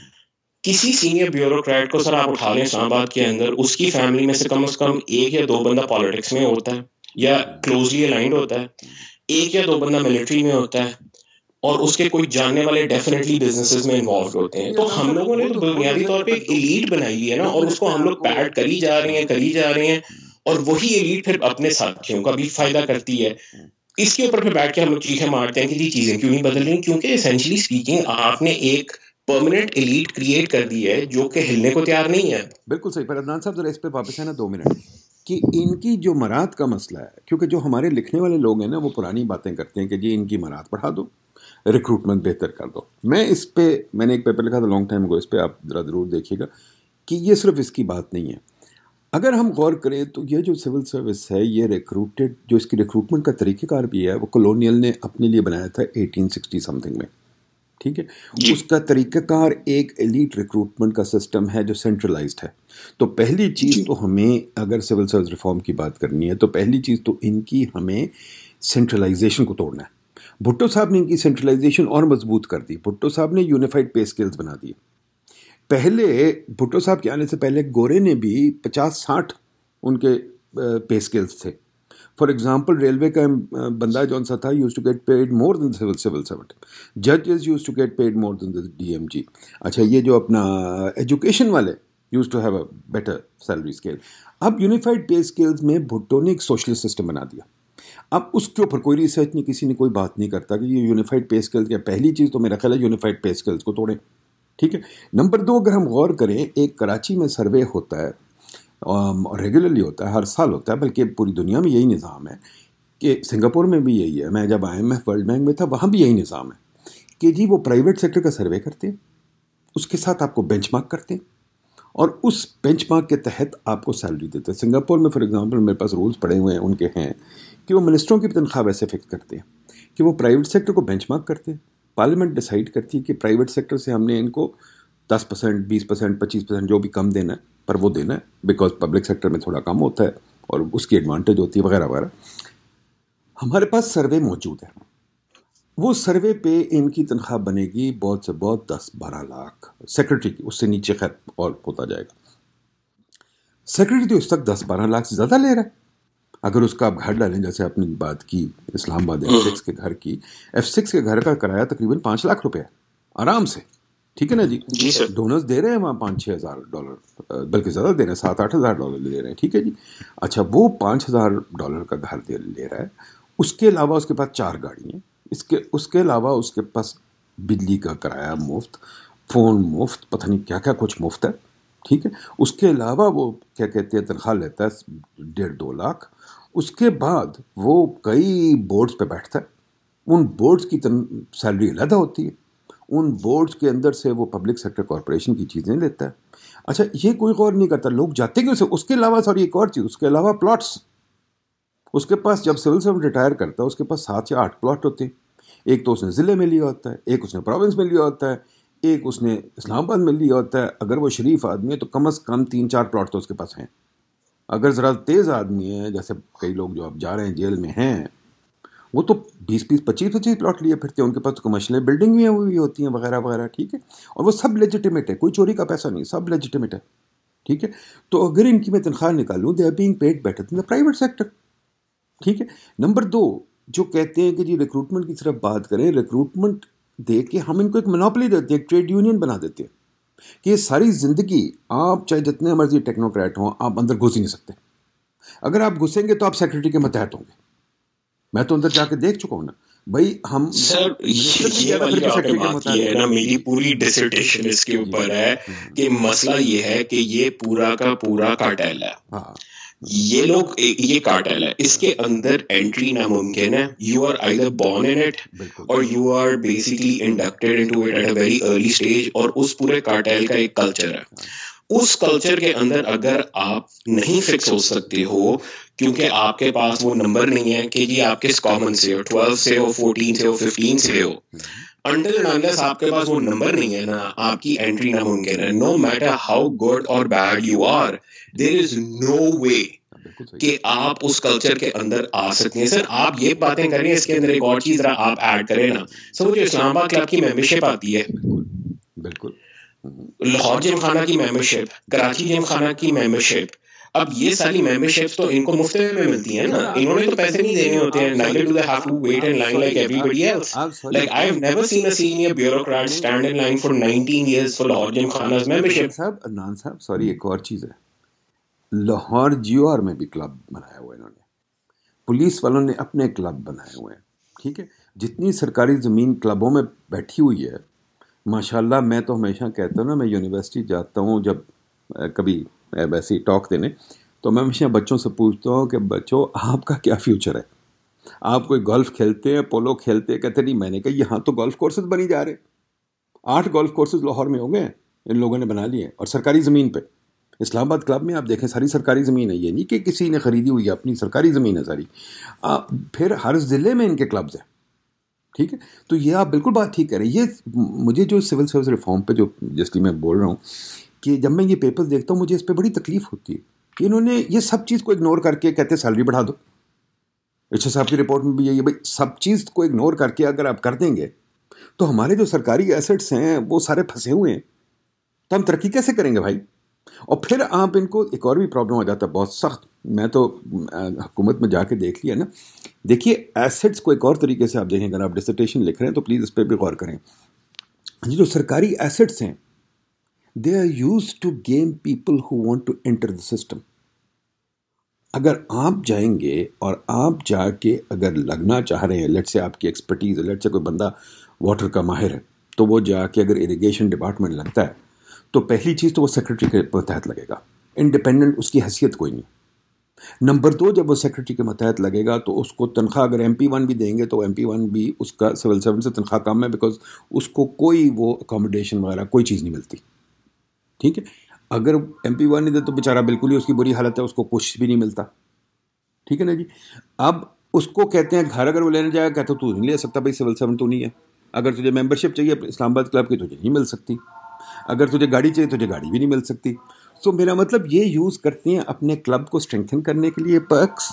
کسی سینئر بیوروکریٹ کو سر آپ اٹھا لیں اسلام آباد کے اندر, اس کی فیملی میں سے کم از کم ایک یا دو بندہ پالیٹکس میں ہوتا ہے یا کلوزلی الائنڈ ہوتا ہے, ایک یا دو بندہ ملٹری میں ہوتا ہے, اور اس کے کوئی جاننے والے ڈیفینیٹلی بزنسز میں انوالوڈ ہوتے ہیں. تو ہم لوگوں نے تو بنیادی طور پہ ایک ایلیٹ بنائی ہوئی ہے نا, اور اس کو ہم لوگ پیڈ کری جا رہے ہیں کری جا رہے ہیں اور وہی ایلیٹ پھر اپنے ساتھیوں کا بھی فائدہ کرتی ہے. اس کے اوپر پھر بیٹھ کے ہم لوگ چیخیں مارتے ہیں کہ یہ چیزیں کیوں نہیں بدل رہی, کیونکہ اسینشلی اسپیکنگ آپ نے ایک پرماننٹ ایلیٹ کریٹ کر دی ہے جو کہ ہلنے کو تیار نہیں ہے. بالکل صحیح. پر عدنان صاحب ذرا اس پہ واپس ہے نا دو منٹ, کہ ان کی جو مراد کا مسئلہ ہے, کیونکہ جو ہمارے لکھنے والے لوگ ہیں نا وہ پرانی باتیں کرتے ہیں کہ جی ان کی مراد بڑھا دو, ریکروٹمنٹ بہتر کر دو. میں اس پہ میں نے ایک پیپر لکھا تھا لانگ ٹائم کو, اس پہ آپ ذرا ضرور دیکھیے گا کہ یہ صرف اس کی بات نہیں ہے. اگر ہم غور کریں تو یہ جو سول سروس ہے یہ ریکروٹڈ, جو اس کی ریکروٹمنٹ کا طریقہ کار بھی ہے وہ کولونیل نے اپنے لیے بنایا تھا ایٹین سکسٹی سم تھنگ میں, ٹھیک ہے. اس کا طریقہ کار ایک ایلیٹ ریکروٹمنٹ کا سسٹم ہے جو سینٹرلائزڈ ہے. تو پہلی چیز تو ہمیں اگر سول سروس ریفارم کی بات کرنی ہے تو پہلی چیز تو ان کی ہمیں سینٹرلائزیشن کو توڑنا ہے. بھٹو صاحب نے ان کی سینٹرلائزیشن اور مضبوط کر دی. بھٹو صاحب نے یونیفائڈ پے اسکیلز بنا دیے. پہلے بھٹو صاحب کے آنے سے پہلے گورے نے بھی پچاس ساٹھ ان کے پے اسکیلز تھے. فار ایگزامپل ریلوے کا بندہ جون سا تھا used to get paid more than civil civil servant. ججز used to get paid more than D M G. اچھا یہ جو اپنا ایجوکیشن والے used to have a better salary scale. اب یونیفائڈ پے اسکیلز میں بھٹو نے ایک سوشلسٹ سسٹم بنا دیا. اب اس کے اوپر کوئی ریسرچ نہیں, کسی نے کوئی بات نہیں کرتا کہ یہ یونیفائڈ پے اسکیلز کیا. پہلی چیز تو میرا خیال ہے یونیفائڈ پے اسکیلز کو توڑیں, ٹھیک ہے. نمبر دو, اگر ہم غور کریں ایک کراچی میں سروے ہوتا ہے اور ریگولرلی ہوتا ہے, ہر سال ہوتا ہے, بلکہ پوری دنیا میں یہی نظام ہے کہ سنگاپور میں بھی یہی ہے. میں جب I M F World Bank میں تھا وہاں بھی یہی نظام ہے کہ جی وہ پرائیویٹ سیکٹر کا سروے کرتے ہیں, اس کے ساتھ آپ کو بینچ مارک کرتے ہیں اور اس بینچ مارک کے تحت آپ کو سیلری دیتے ہیں. سنگاپور میں فار ایگزامپل میرے پاس رولز پڑے ہوئے ہیں ان کے ہیں کہ وہ منسٹروں کی تنخواہ ویسے فکس کرتے ہیں کہ وہ پرائیویٹ سیکٹر کو بینچ مارک کرتے ہیں. پارلیمنٹ ڈیسائیڈ کرتی ہے کہ پرائیویٹ سیکٹر سے ہم نے ان کو دس پرسینٹ بیس پرسینٹ پچیس پرسینٹ جو بھی کم دینا ہے پر وہ دینا ہے, بیکاز پبلک سیکٹر میں تھوڑا کم ہوتا ہے اور اس کی ایڈوانٹیج ہوتی ہے وغیرہ وغیرہ. ہمارے پاس سروے موجود ہے, وہ سروے پہ ان کی تنخواہ بنے گی بہت سے بہت دس بارہ لاکھ سیکرٹری کی, اس سے نیچے خیر اور ہوتا جائے گا. سیکرٹری تو اس تک دس بارہ لاکھ سے زیادہ لے رہا ہے. اگر اس کا آپ گھر ڈالیں, جیسے آپ نے بات کی اسلام آباد ایف سکس کے گھر کی, ایف سکس کے گھر کا کرایہ تقریباً پانچ لاکھ روپے ہے آرام سے, ٹھیک ہے نا جی. ڈونرز دے رہے ہیں وہاں پانچ چھ ہزار ڈالر, بلکہ زیادہ دے رہے ہیں, سات آٹھ ہزار ڈالر دے رہے ہیں, ٹھیک ہے جی. اچھا وہ پانچ ہزار ڈالر کا گھر دے لے رہا ہے, اس کے علاوہ اس کے پاس چار گاڑی ہیں, اس کے اس کے علاوہ اس کے پاس بجلی کا کرایہ مفت, فون مفت, پتہ نہیں کیا کیا کچھ مفت ہے, ٹھیک ہے. اس کے علاوہ وہ کیا کہتے ہیں تنخواہ لیتا ہے ڈیڑھ دو لاکھ. اس کے بعد وہ کئی بورڈز پہ بیٹھتا ہے, ان بورڈز کی تن سیلری علیحدہ ہوتی ہے, ان بورڈز کے اندر سے وہ پبلک سیکٹر کارپوریشن کی چیزیں لیتا ہے. اچھا یہ کوئی غور نہیں کرتا, لوگ جاتے ہیں اسے. اس کے علاوہ سوری ایک اور چیز, اس کے علاوہ پلاٹس. اس کے پاس جب سول سروینٹ ریٹائر کرتا ہے اس کے پاس سات یا آٹھ پلاٹ ہوتے ہیں. ایک تو اس نے ضلع میں لیا ہوتا ہے, ایک اس نے پروونس میں لیا ہوتا ہے, ایک اس نے اسلام آباد میں لیا ہوتا ہے. اگر وہ شریف آدمی ہے تو کم از کم تین چار پلاٹ تو اس کے پاس ہیں. اگر ذرا تیز آدمی ہے, جیسے کئی لوگ جو اب جا رہے ہیں جیل میں ہیں, وہ تو بیس بیس پچیس پچیس پلاٹ لیے پھرتے ہیں. ان کے پاس کمرشل بلڈنگ بھی ہیں, وہ بھی ہوتی ہیں وغیرہ وغیرہ, ٹھیک ہے. اور وہ سب لیجیٹیمیٹ ہے, کوئی چوری کا پیسہ نہیں, سب لیجیٹیمیٹ ہے, ٹھیک ہے. تو اگر ان کی میں تنخواہ نکالوں, they are being paid better than the private sector, ٹھیک ہے. نمبر دو, جو کہتے ہیں کہ جی ریکروٹمنٹ کی صرف بات کریں, ریکروٹمنٹ دے کے ہم ان کو ایک منوپلی دیتے ہیں, ایک ٹریڈ یونین بنا دیتے ہیں کہ یہ ساری زندگی آپ چاہے جتنے مرضی ٹیکنوکریٹ ہوں آپ اندر گھس ہی نہیں سکتے. اگر آپ گھسیں گے تو آپ سیکرٹری کے متحد ہوں گے. میں تو اندر جا کے دیکھ چکا ہوں نا بھائی. ہم سر یہ والی آپ نے بات کی ہے نا, میری پوری ڈسرٹیشن اس کے اوپر ہے کہ مسئلہ یہ ہے کہ یہ پورا کا پورا کارٹیل ہے. یہ لوگ یہ کارٹیل ہے, اس کے اندر انٹری ناممکن ہے. You are either born in it or you are basically inducted into it at a very early stage. اور اس پورے کارٹیل کا ایک کلچر ہے. اس کلچر کے اندر اگر آپ نہیں فکس ہو سکتے ہو کیونکہ آپ کے پاس وہ نمبر نہیں ہے کہ جی آپ کس کامن سے ہو, ٹویلو سے ہو, فورٹین سے ہو, ففٹین سے ہو, انٹل انلیس آپ کے پاس وہ نمبر نہیں ہے نا, آپ کی انٹری ناممکن ہے. No matter how good or bad you are, there is no way کہ آپ اس کلچر کے اندر آ سکتے ہیں. سر آپ یہ باتیں کریں, اس کے اندر ایک اور چیز آپ ایڈ کریں نا. سر وہ جو اسلام آباد کلب کی ممبرشپ آتی ہے, بالکل لاہور جم خانہ کی ممبرشپ, کراچی جم خانہ کی ممبرشپ, اب یہ ساری ممبرشپس تو ان کو مفت میں ملتی ہیں نا, انہوں نے تو پیسے نہیں دینے ہوتے ہیں. neither do they have to wait in line like everybody else. Like I have never seen a senior bureaucrat stand in line for nineteen years for Lahore gym خانہ's membership. صاحب عدنان صاحب سوری ایک اور چیز ہے, لاہور جیو آر میں بھی club بنایا ہوا ہے انہوں نے, پولیس والوں نے اپنے کلب بنائے ہوئے ہیں. ٹھیک ہے, جتنی سرکاری زمین کلبوں میں بیٹھی ہوئی ہے ماشاءاللہ. میں تو ہمیشہ کہتا ہوں نا, میں یونیورسٹی جاتا ہوں جب کبھی ویسی ٹاک دینے, تو میں ہمیشہ بچوں سے پوچھتا ہوں کہ بچوں آپ کا کیا فیوچر ہے, آپ کوئی گولف کھیلتے ہیں, پولو کھیلتے ہیں؟ کہتے نہیں. میں نے کہا یہاں تو گولف کورسز بنی جا رہے, آٹھ گولف کورسز لاہور میں ہو گئے ہیں, ان لوگوں نے بنا لیے, اور سرکاری زمین پہ. اسلام آباد کلب میں آپ دیکھیں ساری سرکاری زمین ہے, یہ نہیں کہ کسی نے خریدی ہوئی ہے, اپنی سرکاری زمین ہے ساری. پھر ہر ضلع میں ان کے کلبز ہیں. ٹھیک ہے, تو یہ آپ بالکل بات ٹھیک کریں. یہ مجھے جو سول سروس ریفارم پہ جو جس لیے میں بول رہا ہوں کہ جب میں یہ پیپرز دیکھتا ہوں مجھے اس پہ بڑی تکلیف ہوتی ہے کہ انہوں نے یہ سب چیز کو اگنور کر کے کہتے سیلری بڑھا دو. اچھا صاحب کی رپورٹ میں بھی یہی ہے بھائی, سب چیز کو اگنور کر کے اگر آپ کر دیں گے تو ہمارے جو سرکاری ایسٹس ہیں وہ سارے پھنسے ہوئے ہیں, تو ہم ترقی کیسے کریں گے بھائی؟ اور پھر آپ ان کو ایک اور بھی پرابلم ہو جاتا ہے بہت سخت. میں تو حکومت میں جا کے دیکھ لیا نا. دیکھیے ایسٹس کو ایک اور طریقے سے آپ دیکھیں, اگر آپ ڈسرٹیشن لکھ رہے ہیں تو پلیز اس پہ بھی غور کریں. یہ جو سرکاری ایسٹس ہیں they are used to game people who want to enter the system. اگر آپ جائیں گے اور آپ جا کے اگر لگنا چاہ رہے ہیں, لیٹ سے آپ کی ایکسپرٹیز ہے, لیٹ سے کوئی بندہ واٹر کا ماہر ہے, تو وہ جا کے اگر اریگیشن ڈپارٹمنٹ لگتا ہے تو پہلی چیز تو وہ سیکرٹری کے متحد لگے گا, انڈیپینڈنٹ اس کی حیثیت کوئی نہیں. نمبر دو, جب وہ سیکرٹری کے متحد لگے گا تو اس کو تنخواہ اگر ایم پی ون بھی دیں گے تو ایم پی ون بھی اس کا سول سرونٹ سے تنخواہ کم ہے, بیکاز اس کو کوئی وہ اکاموڈیشن وغیرہ کوئی چیز نہیں ملتی. ٹھیک ہے, اگر ایم پی ون نہیں دے تو بیچارہ بالکل ہی اس کی بری حالت ہے, اس کو کچھ بھی نہیں ملتا. ٹھیک ہے نا جی. اب اس کو کہتے ہیں گھر اگر وہ لینے جائے کہتے تو نہیں لے سکتا بھائی, سول سرونٹ تو نہیں ہے. اگر تجھے ممبرشپ چاہیے اسلام آباد کلب کی تجھے نہیں مل سکتی. اگر تجھے گاڑی چاہیے تجھے گاڑی بھی نہیں مل سکتی. سو so, میرا مطلب یہ یوز کرتے ہیں اپنے کلب کو اسٹرینتھن کرنے کے لیے پرکس,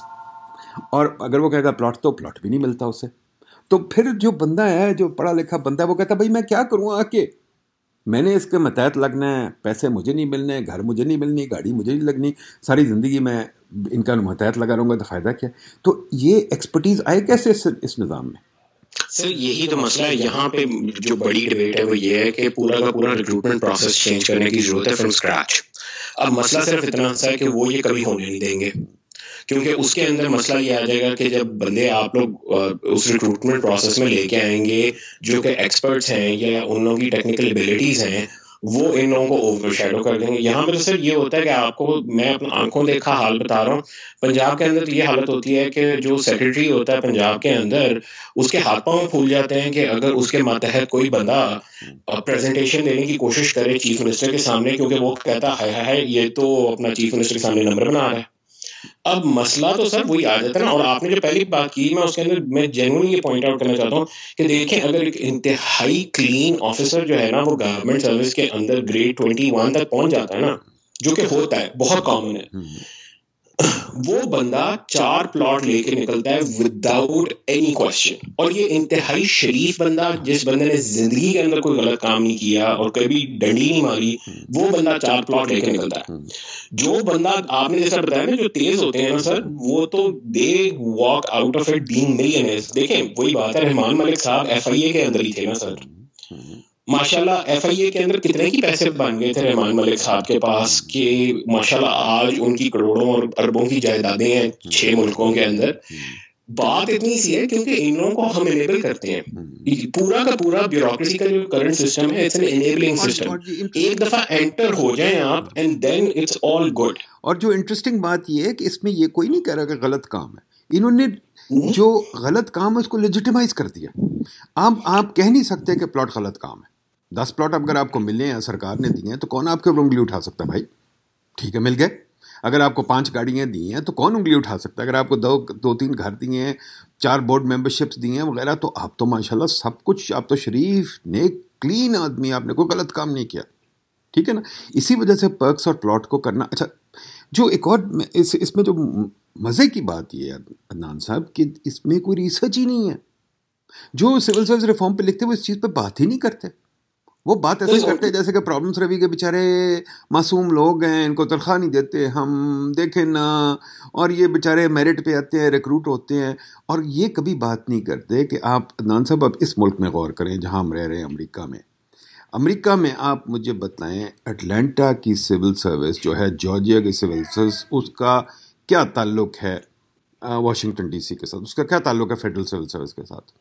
اور اگر وہ کہے گا پلاٹ تو پلاٹ بھی نہیں ملتا اسے. تو پھر جو بندہ ہے, جو پڑھا لکھا بندہ ہے, وہ کہتا ہے بھائی میں کیا کروں آ کے, میں نے اس کے متحد لگنا ہے, پیسے مجھے نہیں ملنے, گھر مجھے نہیں ملنی, گاڑی مجھے نہیں لگنی, ساری زندگی میں ان کا متحد لگا رہوں گا تو فائدہ کیا؟ تو یہ ایکسپرٹیز آئے کیسے اس, اس نظام میں؟ سر یہی تو مسئلہ ہے. یہاں پہ جو بڑی ڈبیٹ ہے وہ یہ ہے کہ پورا کا پورا ریکروٹمنٹ پروسیس چینج کرنے کی ضرورت ہے فرام اسکریچ. اب مسئلہ صرف اتنا سا ہے کہ وہ یہ کبھی ہونے نہیں دیں گے, کیونکہ اس کے اندر مسئلہ یہ آ جائے گا کہ جب بندے آپ لوگ اس ریکروٹمنٹ پروسیس میں لے کے آئیں گے جو کہ ایکسپرٹس ہیں یا ان لوگوں کی ٹیکنیکل ایبلٹیز ہیں, وہ ان لوگوں کو اوور شیڈو کر دیں گے. یہاں پہ تو صرف یہ ہوتا ہے کہ آپ کو میں اپنا آنکھوں دیکھا حال بتا رہا ہوں. پنجاب کے اندر تو یہ حالت ہوتی ہے کہ جو سیکرٹری ہوتا ہے پنجاب کے اندر, اس کے ہاتھ پاؤں پھول جاتے ہیں کہ اگر اس کے ماتحت کوئی بندہ پریزنٹیشن دینے کی کوشش کرے چیف منسٹر کے سامنے, کیونکہ وہ کہتا ہے ہے یہ تو اپنا چیف منسٹر کے سامنے نمبر بنا رہا ہے. اب مسئلہ تو سر وہی آ جاتا ہے نا. اور آپ نے جو پہلی بات کی, میں اس کے اندر میں جینوئنلی یہ پوائنٹ آؤٹ کرنا چاہتا ہوں کہ دیکھیں اگر ایک انتہائی کلین آفیسر جو ہے نا وہ گورنمنٹ سروس کے اندر گریڈ ٹوینٹی ون تک پہنچ جاتا ہے نا, جو کہ ہوتا ہے, بہت کامن ہے, وہ بندہ چار پلاٹ لے کے نکلتا ہے وداؤٹ اینی کوشچن, اور یہ انتہائی شریف بندہ جس بندے نے زندگی کے اندر کوئی غلط کام نہیں کیا اور کبھی ڈنڈی نہیں ماری, وہ بندہ چار پلاٹ لے کے نکلتا ہے. جو بندہ آپ نے جیسا بتایا نا جو تیز ہوتے ہیں نا سر, وہ تو they walk out of it being millionaires. دیکھیں وہی بات ہے, رحمان ملک صاحب ایف آئی اے کے اندر ہی تھے نا سر, ماشاءاللہ ایف آئی اے کے اندر کتنے کی پیسے بن گئے تھے رحمان ملک صاحب کے پاس کہ ماشاءاللہ آج ان کی کروڑوں اور اربوں کی جائیدادیں ہیں چھ ملکوں کے اندر. بات اتنی سی ہے کیونکہ ان لوگوں کو ہم انیبل کرتے ہیں. پورا کا پورا بیوروکریسی کا جو کرنٹ سسٹم ہے, اٹس این انیبلنگ سسٹم. ایک دفعہ انٹر ہو جائیں آپ and then it's all good. اور جو انٹرسٹنگ بات یہ ہے کہ اس میں یہ کوئی نہیں کہہ رہا کہ غلط کام ہے, انہوں نے جو غلط کام ہے اس کو لیجیٹیمائز کر دیا. اب آپ کہہ نہیں سکتے کہ پلاٹ غلط کام ہے. دس پلاٹ اگر آپ کو ملے ہیں, سرکار نے دیے ہیں, تو کون آپ کے اوپر انگلی اٹھا سکتا ہے بھائی؟ ٹھیک ہے مل گئے. اگر آپ کو پانچ گاڑیاں دی ہیں تو کون انگلی اٹھا سکتا ہے؟ اگر آپ کو دو دو تین گھر دیے ہیں, چار بورڈ ممبرشپس دی ہیں وغیرہ, تو آپ تو ماشاءاللہ سب کچھ, آپ تو شریف نیک کلین آدمی, آپ نے کوئی غلط کام نہیں کیا. ٹھیک ہے نا. اسی وجہ سے پرکس اور پلاٹ کو کرنا. اچھا جو ایک اور اس اس میں جو مزے کی بات یہ ہے عدنان صاحب کہ اس میں کوئی ریسرچ ہی نہیں ہے. جو سول سروس ریفارم پہ لکھتے وہ اس چیز پہ بات ہی نہیں کرتے. وہ بات ایسے کرتے ہیں جیسے کہ پرابلمس روی کے بیچارے معصوم لوگ ہیں, ان کو تنخواہ نہیں دیتے, ہم دیکھیں نا, اور یہ بیچارے میرٹ پہ آتے ہیں, ریکروٹ ہوتے ہیں. اور یہ کبھی بات نہیں کرتے کہ آپ عدنان صاحب اب اس ملک میں غور کریں جہاں ہم رہ رہے ہیں, امریکہ میں. امریکہ میں آپ مجھے بتائیں اٹلانٹا کی سول سروس جو ہے, جارجیا کی سول سروس, اس کا کیا تعلق ہے واشنگٹن ڈی سی کے ساتھ؟ اس کا کیا تعلق ہے فیڈرل سول سروس کے ساتھ؟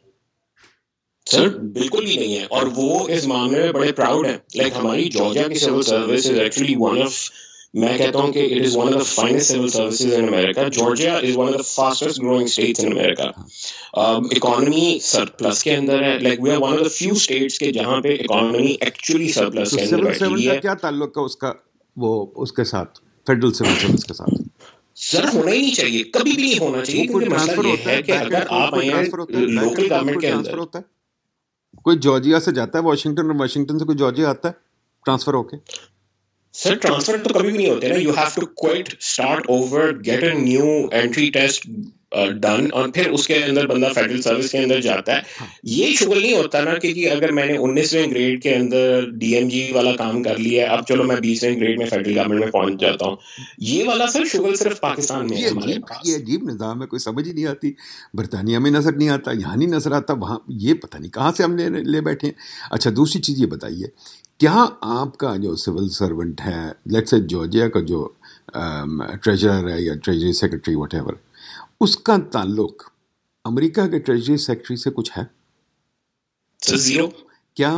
سر بالکل بھی نہیں ہے. اور وہ اس معاملے میں بڑے پراؤڈ ہیں. لائک ہماری جارجیا کی civil service is actually one of, میں کہتا ہوں کہ it is one of the finest civil services in America. Georgia is one of the fastest growing states in America. Economy surplus کے اندر ہے. Like we are one of the few states کے جہاں پہ اکانومی ایکچولی سرپلس کے اندر بیٹھی ہے. کیا تعلق ہے اس کا وہ اس کے ساتھ, فیڈرل سول سروس کے ساتھ؟ سر ہونا ہی نہیں چاہیے, کبھی بھی نہیں ہونا چاہیے. کیونکہ مسئلہ یہ ہے کہ اگر آپ لوکل گورنمنٹ کے اندر, کوئی جارجیا سے جاتا ہے واشنگٹن, اور واشنگٹن سے کوئی جارجیا آتا ہے ٹرانسفر ہو کے, سر ٹرانسفر تو کبھی بھی نہیں ہوتے نا. You have to quit, start over, get a new entry test done, اور پھر اس کے اندر بندہ فیڈرل سروس کے اندر جاتا ہے. یہ شغل نہیں ہوتا نا کہ اگر میں نے انیسویں گریڈ کے اندر ڈی ایم جی والا کام کر لیا ہے, اب چلو میں بیسویں گریڈ میں فیڈرل گورنمنٹ میں پہنچ جاتا ہوں. یہ والا سر شغل صرف پاکستان میں ہے ہمارے پاس. یہ عجیب نظام ہے, کوئی سمجھ ہی نہیں آتی. برطانیہ میں نظر نہیں آتا, یہاں نہیں نظر آتا, وہاں یہ پتہ نہیں کہاں سے ہم نے لے بیٹھے ہیں. اچھا دوسری چیز یہ بتائیے, کیا آپ کا جو سول سرونٹ ہے, لیٹس سے جارجیا کا جو ٹریجرر ہے یا ٹریجری سیکرٹری واٹ ایور, اس کا تعلق امریکہ کے ٹریجری سیکرٹری سے کچھ ہے؟ زیرو. کیا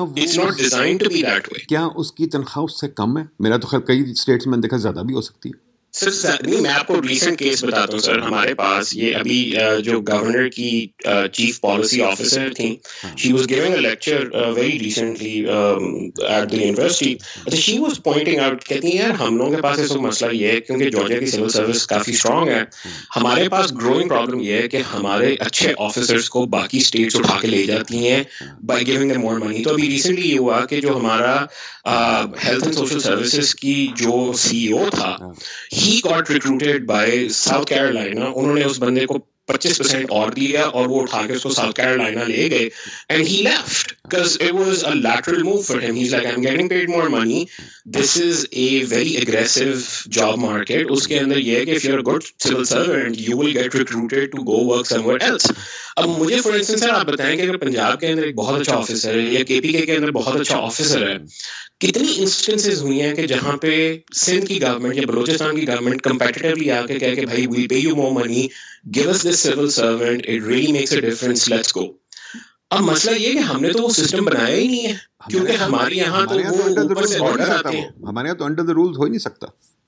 کیا اس کی تنخواہ اس سے کم ہے؟ میرا تو خیر کئی اسٹیٹس میں دیکھا زیادہ بھی ہو سکتی ہے. سر نہیں, میں آپ کو ریسنٹ کیس بتاتا ہوں سر. ہمارے پاس یہ ابھی جو گورنر کی چیف پالیسی آفیسر تھیں, she was giving a lecture very recently at the university. اچھا شی واز پوائنٹنگ آؤٹ, کہتی ہیں یار ہم لوگوں کے پاس اس وقت مسئلہ یہ ہے کیونکہ جارجیا کی سول سروس کافی اسٹرانگ ہے, ہمارے پاس گروئنگ پرابلم یہ ہے کہ ہمارے اچھے آفیسرس کو باقی اسٹیٹس اٹھا کے لے جاتی ہیں by giving them more money. تو ابھی ریسنٹلی یہ ہوا کہ جو ہمارا ہیلتھ اینڈ سوشل سروسز کی جو سی ای او تھا, he got recruited by South Carolina. انہوں نے اس بندے کو پچیس پرسینٹ اور دیا اور وہ اٹھا کے اس کو ساؤتھ کیرولینا لے گئے, and he left because it was a lateral move for him. He's like, I'm getting paid more money. This is a very aggressive job market. اس کے اندر یہ ہے کہ if you're a good civil servant, you will get recruited to go work somewhere else. اب مجھے for instance سر آپ بتائیں کہ اگر پنجاب کے اندر ایک بہت اچھا آفیسر ہے یا کے پی کے کے اندر بہت اچھا آفیسر ہے, کتنی انسٹنسز ہوئی ہیں کہ جہاں پہ سندھ کی گورنمنٹ یا بلوچستان کی گورنمنٹ کمپیٹیٹیولی آ کے کہہ کہ بھائی we pay you more money, give us this civil servant, it really makes a difference, let's go. اب مسئلہ یہ کہ ہم نے تو وہ سسٹم بنایا ہی نہیں ہے, کیونکہ ہمارے یہاں تو وہ اوپر سے آرڈر آتے ہیں. ہمارے یہاں تو انڈر دا رولز ہو ہی نہیں سکتا.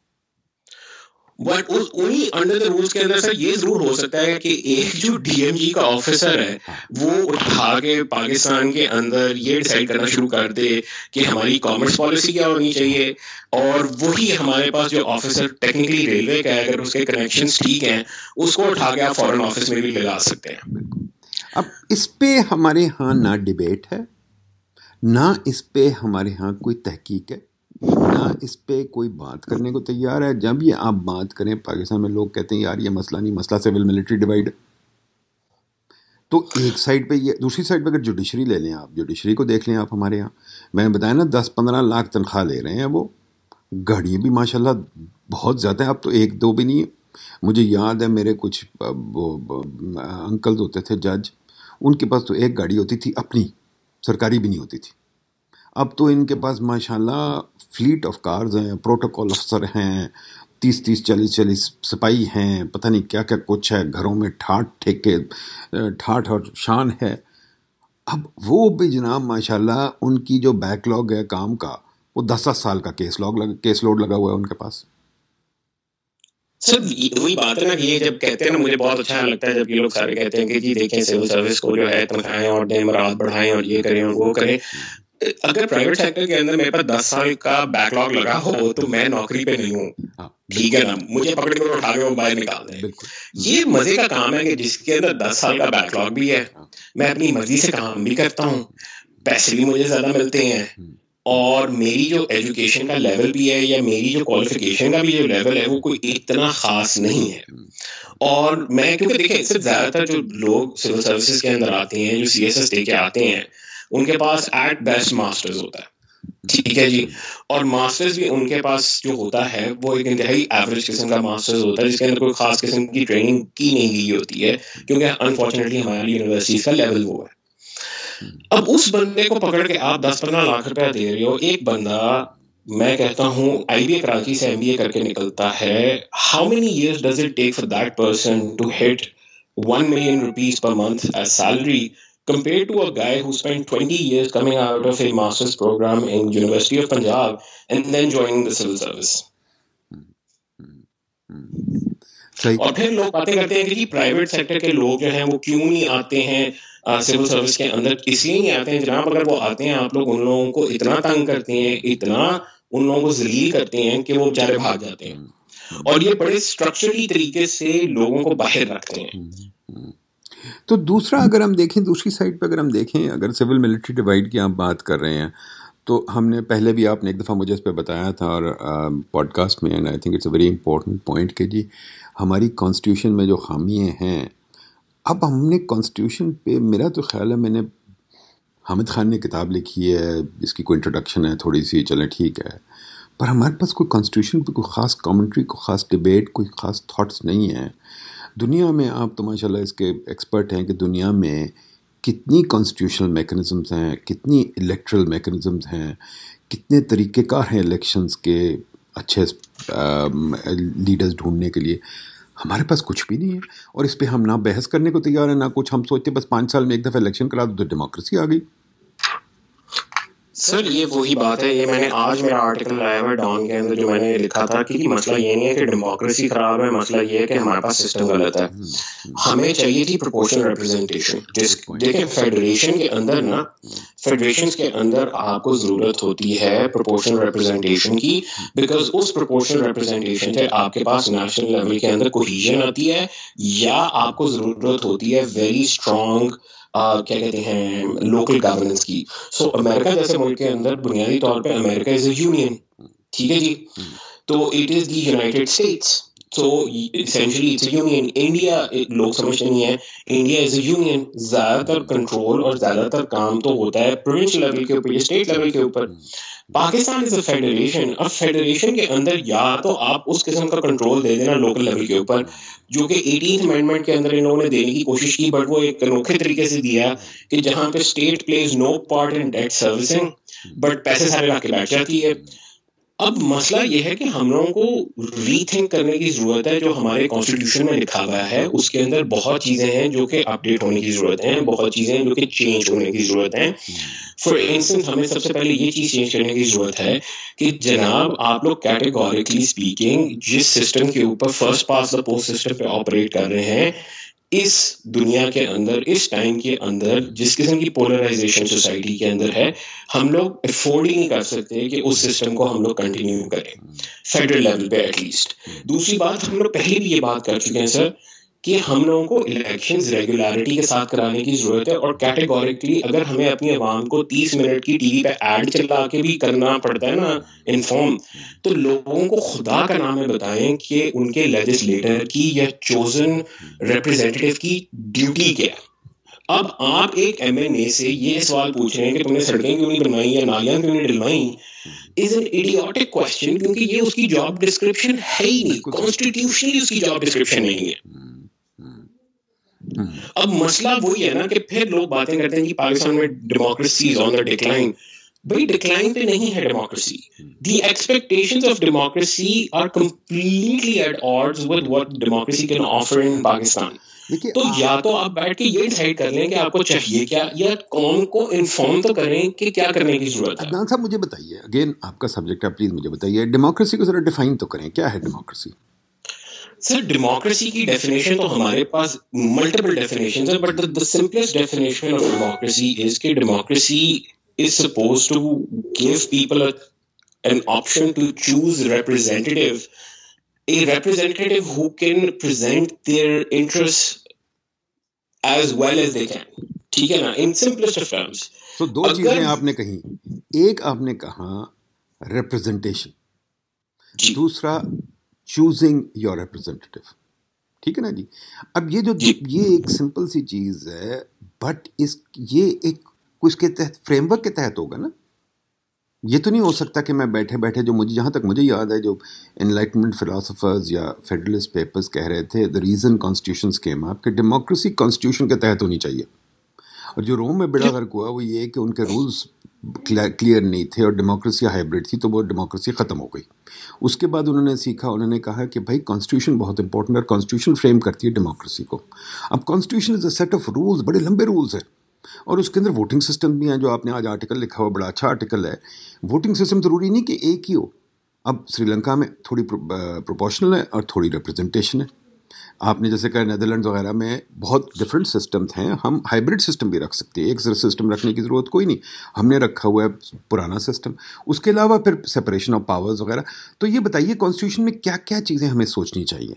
بٹ انہی انڈر دا رولز کے اندر سر یہ ضرور ہو سکتا ہے کہ ایک جو ڈی ایم جی کا آفیسر ہے وہ اٹھا کے پاکستان کے اندر یہ ڈیسائیڈ کرنا شروع کر دے کہ ہماری کامرس پالیسی کیا ہونی چاہیے, اور وہی ہمارے پاس جو آفیسر ٹیکنیکلی ریلوے کا ہے, اگر اس کے کنیکشنز ٹھیک ہیں, اس کو اٹھا کے آپ فورن آفس میں بھی لگا سکتے ہیں. اب اس پہ ہمارے ہاں نہ ڈیبیٹ ہے, نہ اس پہ ہمارے ہاں کوئی تحقیق ہے. نہ اس پہ کوئی بات کرنے کو تیار ہے. جب یہ آپ بات کریں پاکستان میں لوگ کہتے ہیں یار یہ مسئلہ نہیں, مسئلہ سول ملٹری ڈیوائڈ. تو ایک سائڈ پہ یہ, دوسری سائڈ پہ اگر جوڈیشری لے لیں آپ, جوڈیشری کو دیکھ لیں آپ. ہمارے یہاں میں نے بتایا نا دس پندرہ لاکھ تنخواہ لے رہے ہیں وہ, گاڑیاں بھی ماشاء اللہ بہت زیادہ ہیں. اب تو ایک دو بھی نہیں. مجھے یاد ہے میرے کچھ انکلز ہوتے تھے جج, ان کے پاس تو ایک گاڑی ہوتی تھی اپنی, سرکاری بھی نہیں ہوتی تھی. اب تو ان کے پاس ماشاء اللہ فلیٹ آف کارز ہیں, پروٹوکول افسر ہیں, تیس تیس چالیس چالیس سپاہی ہیں, پتہ نہیں کیا کیا کچھ ہے, گھروں میں ٹھاٹ ٹھیکے ٹھاٹ اور شان ہے. اب وہ بھی جناب ماشاء اللہ ان کی جو بیک لاگ ہے کام کا, وہ دس دس سال کا کیس لاگ لگ کیس لوڈ لگا ہوا ہے ان کے پاس. سر وہی بات ہے نا کہ یہ جب کہتے ہیں نا, مجھے بہت اچھا لگتا ہے جب یہ لوگ سارے کہتے ہیں کہ جی دیکھیں سول سروس کو جو ہے تنخواہیں اور دیں مراد بڑھائیں اور یہ کریں اور وہ کریں. اگر پرائیویٹ سیکٹر کے اندر میرے پاس دس سال کا بیک لاگ لگا ہو تو میں نوکری پہ نہیں ہوں, ٹھیک ہے نا, مجھے پکڑ کر اٹھا کے وہ باہر نکال دیں. یہ مزے کا کام ہے کہ جس کے اندر دس سال کا بیک لاگ بھی ہے, میں اپنی مرضی سے کام بھی کرتا ہوں, پیسے بھی مجھے زیادہ ملتے ہیں, اور میری جو ایجوکیشن کا لیول بھی ہے یا میری جو کوالیفیکیشن کا بھی جو لیول ہے وہ کوئی اتنا خاص نہیں ہے. اور میں کیونکہ دیکھیں صرف زیادہ تر جو لوگ سول سروسز کے اندر آتے ہیں, جو سی ایس ایس دے کے آتے ہیں, ان کے پاس ایٹ بیسٹ ماسٹرز ہوتا ہے, ٹھیک ہے جی, اور ماسٹرز بھی ان کے پاس جو ہوتا ہے وہ ایک انتہائی ایوریج قسم کا ماسٹرز ہوتا ہے جس کے اندر کوئی خاص قسم کی ٹریننگ کی نہیں گئی ہوتی ہے, کیونکہ انفارچونیٹلی ہماری یونیورسٹیز کا لیول وہ ہے. اب اس بندے کو پکڑ کے آپ دس پندرہ لاکھ روپیہ دے رہے ہو. ایک بندہ میں کہتا ہوں آئی بی اے کراچی سے ایم بی اے کر کے نکلتا ہے, how many years does it take for that person to hit one million rupees per month as salary compared to a guy who spent twenty years coming out of a master's program in University of Punjab and then joining the civil service. اور پھر لوگ باتیں کرتے ہیں کہ جی private sector کے لوگ جو ہیں وہ کیوں نہیں آتے ہیں سول سروس کے اندر. اس لیے نہیں آتے ہیں جناب, اگر وہ آتے ہیں آپ لوگ ان لوگوں کو اتنا تنگ کرتے ہیں, اتنا ان لوگوں کو ذلیل کرتے ہیں کہ وہ بیچارے بھاگ جاتے ہیں, اور یہ بڑے اسٹرکچرلی طریقے سے لوگوں کو باہر رکھتے ہیں. تو دوسرا اگر ہم دیکھیں, دوسری سائڈ پہ اگر ہم دیکھیں, اگر سول ملٹری ڈیوائڈ کی آپ بات کر رہے ہیں تو ہم نے پہلے بھی آپ نے ایک دفعہ مجھے اس پہ بتایا تھا اور پوڈ کاسٹ میں, and I think it's a very important point کہ جی ہماری کانسٹیٹیوشن میں جو خامیاں ہیں, اب ہم نے کانسٹیٹیوشن پہ, میرا تو خیال ہے, میں نے حامد خان نے کتاب لکھی ہے اس کی کوئی انٹروڈکشن ہے تھوڑی سی, چلیں ٹھیک ہے, پر ہمارے پاس کوئی کانسٹیٹیوشن پہ کوئی خاص کامنٹری, کوئی خاص ڈبیٹ, کوئی خاص تھاٹس نہیں ہیں. دنیا میں آپ تو ماشاء اللہ اس کے ایکسپرٹ ہیں کہ دنیا میں کتنی کانسٹیٹیوشنل میکنزمز ہیں, کتنی الیکٹرل میکنزمز ہیں, کتنے طریقہ کار ہیں الیکشنز کے اچھے لیڈرز ڈھونڈنے کے لیے. ہمارے پاس کچھ بھی نہیں ہے, اور اس پہ ہم نہ بحث کرنے کو تیار ہیں نہ کچھ. ہم سوچتے بس پانچ سال میں ایک دفعہ الیکشن کرا دو تو ڈیموکریسی آ گئی. سر یہ وہی بات ہے, یہ میں نے آج میرا آرٹیکل آیا ہوا ڈان کے اندر جو میں نے لکھا تھا کہ مسئلہ یہ نہیں ہے کہ ڈیموکریسی خراب ہے, مسئلہ یہ ہے کہ ہمارے پاس سسٹم غلط ہے. ہمیں چاہیے تھی پروپورشنل ریپرزنٹیشن. دیکھیں فیڈریشن کے اندر نا, فیڈریشن کے اندر آپ کو ضرورت ہوتی ہے پروپورشنل ریپرزنٹیشن کی, بیکاز اس پروپورشنل ریپرزنٹیشن سے آپ کے پاس نیشنل لیول کے اندر کوہیژن آتی ہے, یا آپ کو ضرورت ہوتی ہے ویری اسٹرانگ کیا کہتے ہیں لوکل گورننس کی. سو امریکہ جیسے ملک کے اندر بنیادی طور پہ امریکہ از اے یونین, ٹھیک ہے جی, تو it is the United States. So essentially it's a union. India لوگ سمجھتے نہیں ہیں, انڈیا از اے یونین. زیادہ تر کنٹرول اور زیادہ تر کام تو ہوتا ہے پروونشل لیول کے اوپر یا اسٹیٹ لیول کے اوپر. Pakistan is a federation. اب فیڈریشن کے اندر یا تو آپ اس قسم کا کنٹرول دے دینا لوکل لیول کے اوپر, جو کہ ایٹینتھ امینڈمنٹ کے اندر ان لوگوں نے دینے کی کوشش کی, بٹ وہ ایک انوکھے طریقے سے دیا کہ جہاں پہ state plays no part in debt servicing, but پیسے سارے لا کے بیٹھ جاتی ہے. اب مسئلہ یہ ہے کہ ہم لوگوں کو ری تھنک کرنے کی ضرورت ہے. جو ہمارے کانسٹیٹیوشن میں لکھا ہوا ہے اس کے اندر بہت چیزیں ہیں جو کہ اپ ڈیٹ ہونے کی ضرورت ہے, بہت چیزیں ہیں جو کہ چینج ہونے کی ضرورت ہے. فار انسٹنس ہمیں سب سے پہلے یہ چیز چینج کرنے کی ضرورت ہے کہ جناب آپ لوگ کیٹیگوریکلی اسپیکنگ جس سسٹم کے اوپر first past the post system پہ آپریٹ کر رہے ہیں اس دنیا کے اندر, اس ٹائم کے اندر, جس قسم کی پولرائزیشن سوسائٹی کے اندر ہے, ہم لوگ افورڈ ہی نہیں کر سکتے کہ اس سسٹم کو ہم لوگ کنٹینیو کریں فیڈرل لیول پہ ایٹ لیسٹ. دوسری بات, ہم لوگ پہلے بھی یہ بات کر چکے ہیں سر کہ ہم لوگوں کو الیکشنز ریگولیرٹی کے ساتھ کرانے کی ضرورت ہے, اور کیٹیگوریکلی اگر ہمیں اپنی عوام کو تیس منٹ کی ٹی وی پہ ایڈ چلا کے بھی کرنا پڑتا ہے نا انفارم, تو لوگوں کو خدا کا نام ہے بتائیں کہ ان کے لیجسلیٹر کی یا چوزن ریپرزینٹیو کی ڈیوٹی کیا ہے. اب آپ ایک ایم این اے سے یہ سوال پوچھ رہے ہیں کہ تم نے سڑکیں کیوں نہیں بنوائی یا نالیاں کیوں نہیں ڈلوائی, از این ایڈیوٹک کوسچن, کیونکہ یہ اس کی جاب ڈسکرپشن ہے ہی نہیں, کانسٹیٹیوشنلی اس کی جاب ڈسکرپشن نہیں ہے. اب مسئلہ وہی ہے نا کہ پھر لوگ باتیں کرتے ہیں کہ پاکستان میں democracy is on the decline. بھائی ڈکلائن پہ نہیں ہے democracy. The expectations of democracy are completely at odds with what democracy can offer in Pakistan. تو یا تو آپ بیٹھ کے یہ ڈیسائیڈ کر لیں کہ آپ کو چاہیے کیا, یا قوم کو انفارم تو کریں کہ کیا کرنے کی ضرورت ہے. عدنان صاحب مجھے بتائیے, اگین آپ کا سبجیکٹ ہے, پلیز مجھے بتائیے ڈیموکریسی کو ذرا ڈیفائن تو کریں, کیا ہے ڈیموکریسی؟ سر ڈیموکریسی کی ڈیفینیشن تو ہمارے پاس ملٹیپل ڈیفینیشنز ہیں, but the simplest definition of democracy is کہ democracy is supposed to give people a, an option to choose representative, a representative who can present their interests as well as they can. ٹھیک ہے نا, in simplest of terms. تو دو چیزیں آپ نے کہیں, ایک آپ نے کہا ریپرزنٹیشن, دوسرا چوزنگ یور ریپرزینٹیو. ٹھیک ہے نا جی. اب یہ جو یہ ایک سمپل سی چیز ہے, بٹ اس یہ ایک اس کے تحت فریم ورک کے تحت ہوگا نا. یہ تو نہیں ہو سکتا کہ میں بیٹھے بیٹھے جو مجھے جہاں تک مجھے یاد ہے جو انلائٹمنٹ فلاسفرز یا فیڈرلسٹ پیپرز کہہ رہے تھے, دا ریزن کانسٹیٹیوشنز کیم اپ کہ ڈیموکریسی کانسٹیٹیوشن کے تحت ہونی چاہیے. اور جو روم میں بیڑا غرق ہوا وہ یہ کہ ان کے رولز کلیئر نہیں تھے اور ڈیموکریسی ہائبرڈ تھی, تو وہ ڈیموکریسی ختم ہو گئی. اس کے بعد انہوں نے سیکھا, انہوں نے کہا کہ بھائی کانسٹیٹیوشن بہت امپورٹنٹ ہے, کانسٹیٹیوشن فریم کرتی ہے ڈیموکریسی کو. اب constitution is a set of rules, بڑے لمبے رولز ہیں, اور اس کے اندر ووٹنگ سسٹم بھی ہیں, جو آپ نے آج آرٹیکل لکھا ہوا بڑا اچھا آرٹیکل ہے. ووٹنگ سسٹم ضروری نہیں کہ ایک ہی ہو. اب سری لنکا میں تھوڑی پروپورشنل ہے اور تھوڑی ریپرزنٹیشن ہے. آپ نے جیسے کہا نیدرلینڈز وغیرہ میں بہت ڈفرینٹ سسٹمز ہیں, ہم ہائبرڈ سسٹم بھی رکھ سکتے ہیں, ایک سسٹم رکھنے کی ضرورت کوئی نہیں, ہم نے رکھا ہوا ہے پرانا سسٹم. اس کے علاوہ پھر سپریشن آف پاورز وغیرہ. تو یہ بتائیے کانسٹیٹیوشن میں کیا کیا چیزیں ہمیں سوچنی چاہیے؟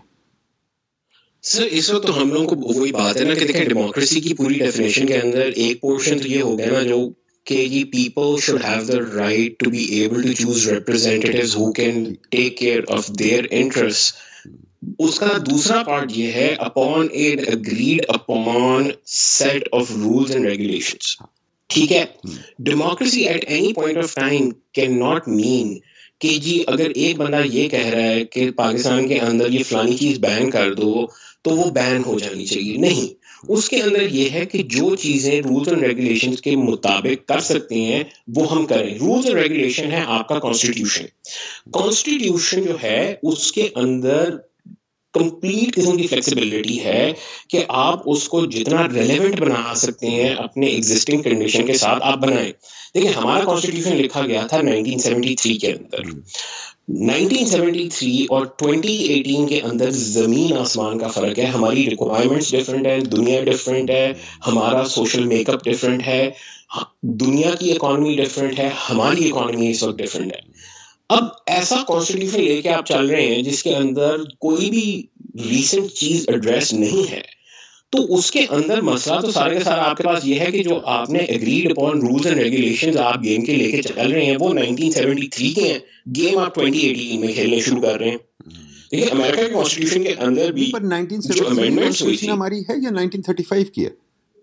سر اس وقت تو ہم لوگوں کو وہی بات ہے نا کہ دیکھیں ڈیموکریسی کی پوری ڈیفینیشن کے اندر ایک پورشن تو یہ ہو گیا نا جو کہ یہ people should have the right to be able to choose representatives who can take care of their interest. اس کا دوسرا پارٹ یہ ہے upon a agreed upon set of rules and regulations. ٹھیک ہے, democracy at any point of time can not mean کہ جی اگر ایک بندہ یہ کہہ رہا ہے کہ پاکستان کے اندر یہ فلانی چیز بین کر دو تو وہ بین ہو جانی چاہیے. نہیں, اس کے اندر یہ ہے کہ جو چیزیں رولز اینڈ ریگولیشنز کے مطابق کر سکتے ہیں وہ ہم کریں. رولز اینڈ ریگولیشن ہے آپ کا کانسٹیٹیوشن. کانسٹیٹیوشن جو ہے اس کے اندر کمپلیٹ قسم کی فلیکسیبلٹی ہے کہ آپ اس کو جتنا ریلیونٹ بنا سکتے ہیں اپنے ایگزسٹنگ کنڈیشن کے ساتھ آپ بنائیں. دیکھیں ہمارا کانسٹیٹیوشن لکھا گیا تھا نائنٹین سیونٹی تھری کے اندر. نائنٹین سیونٹی تھری اور ٹوینٹی ایٹین کے اندر زمین آسمان کا فرق ہے. ہماری ریکوائرمنٹس ڈفرینٹ ہے, دنیا ڈفرینٹ ہے, ہمارا سوشل میک اپ ڈفرینٹ ہے, دنیا کی اکانومی ڈفرینٹ ہے, ہماری اکانومی اس وقت ڈفرینٹ ہے. اب ایسا کانسٹیٹیوشن لے کے آپ چل رہے ہیں جس کے اندر کوئی بھی ریسنٹ چیز ایڈریس نہیں ہے, تو اس کے اندر مسئلہ تو سارے کا سارا آپ کے پاس یہ ہے کہ جو آپ نے agreed upon rules and regulations آپ گیم کے لے کے چل رہے ہیں وہ نائنٹین سیونٹی تھری کے ہیں, گیم آپ ٹوینٹی ایٹین میں کھیلنے شروع کر رہے ہیں. دیکھیں امریکہ کے کانسٹیٹیوشن کے اندر بھی جو امینڈمنٹس ہوئی تھی ہماری ہے یا نائنٹین تھرٹی فائیو کی ہے؟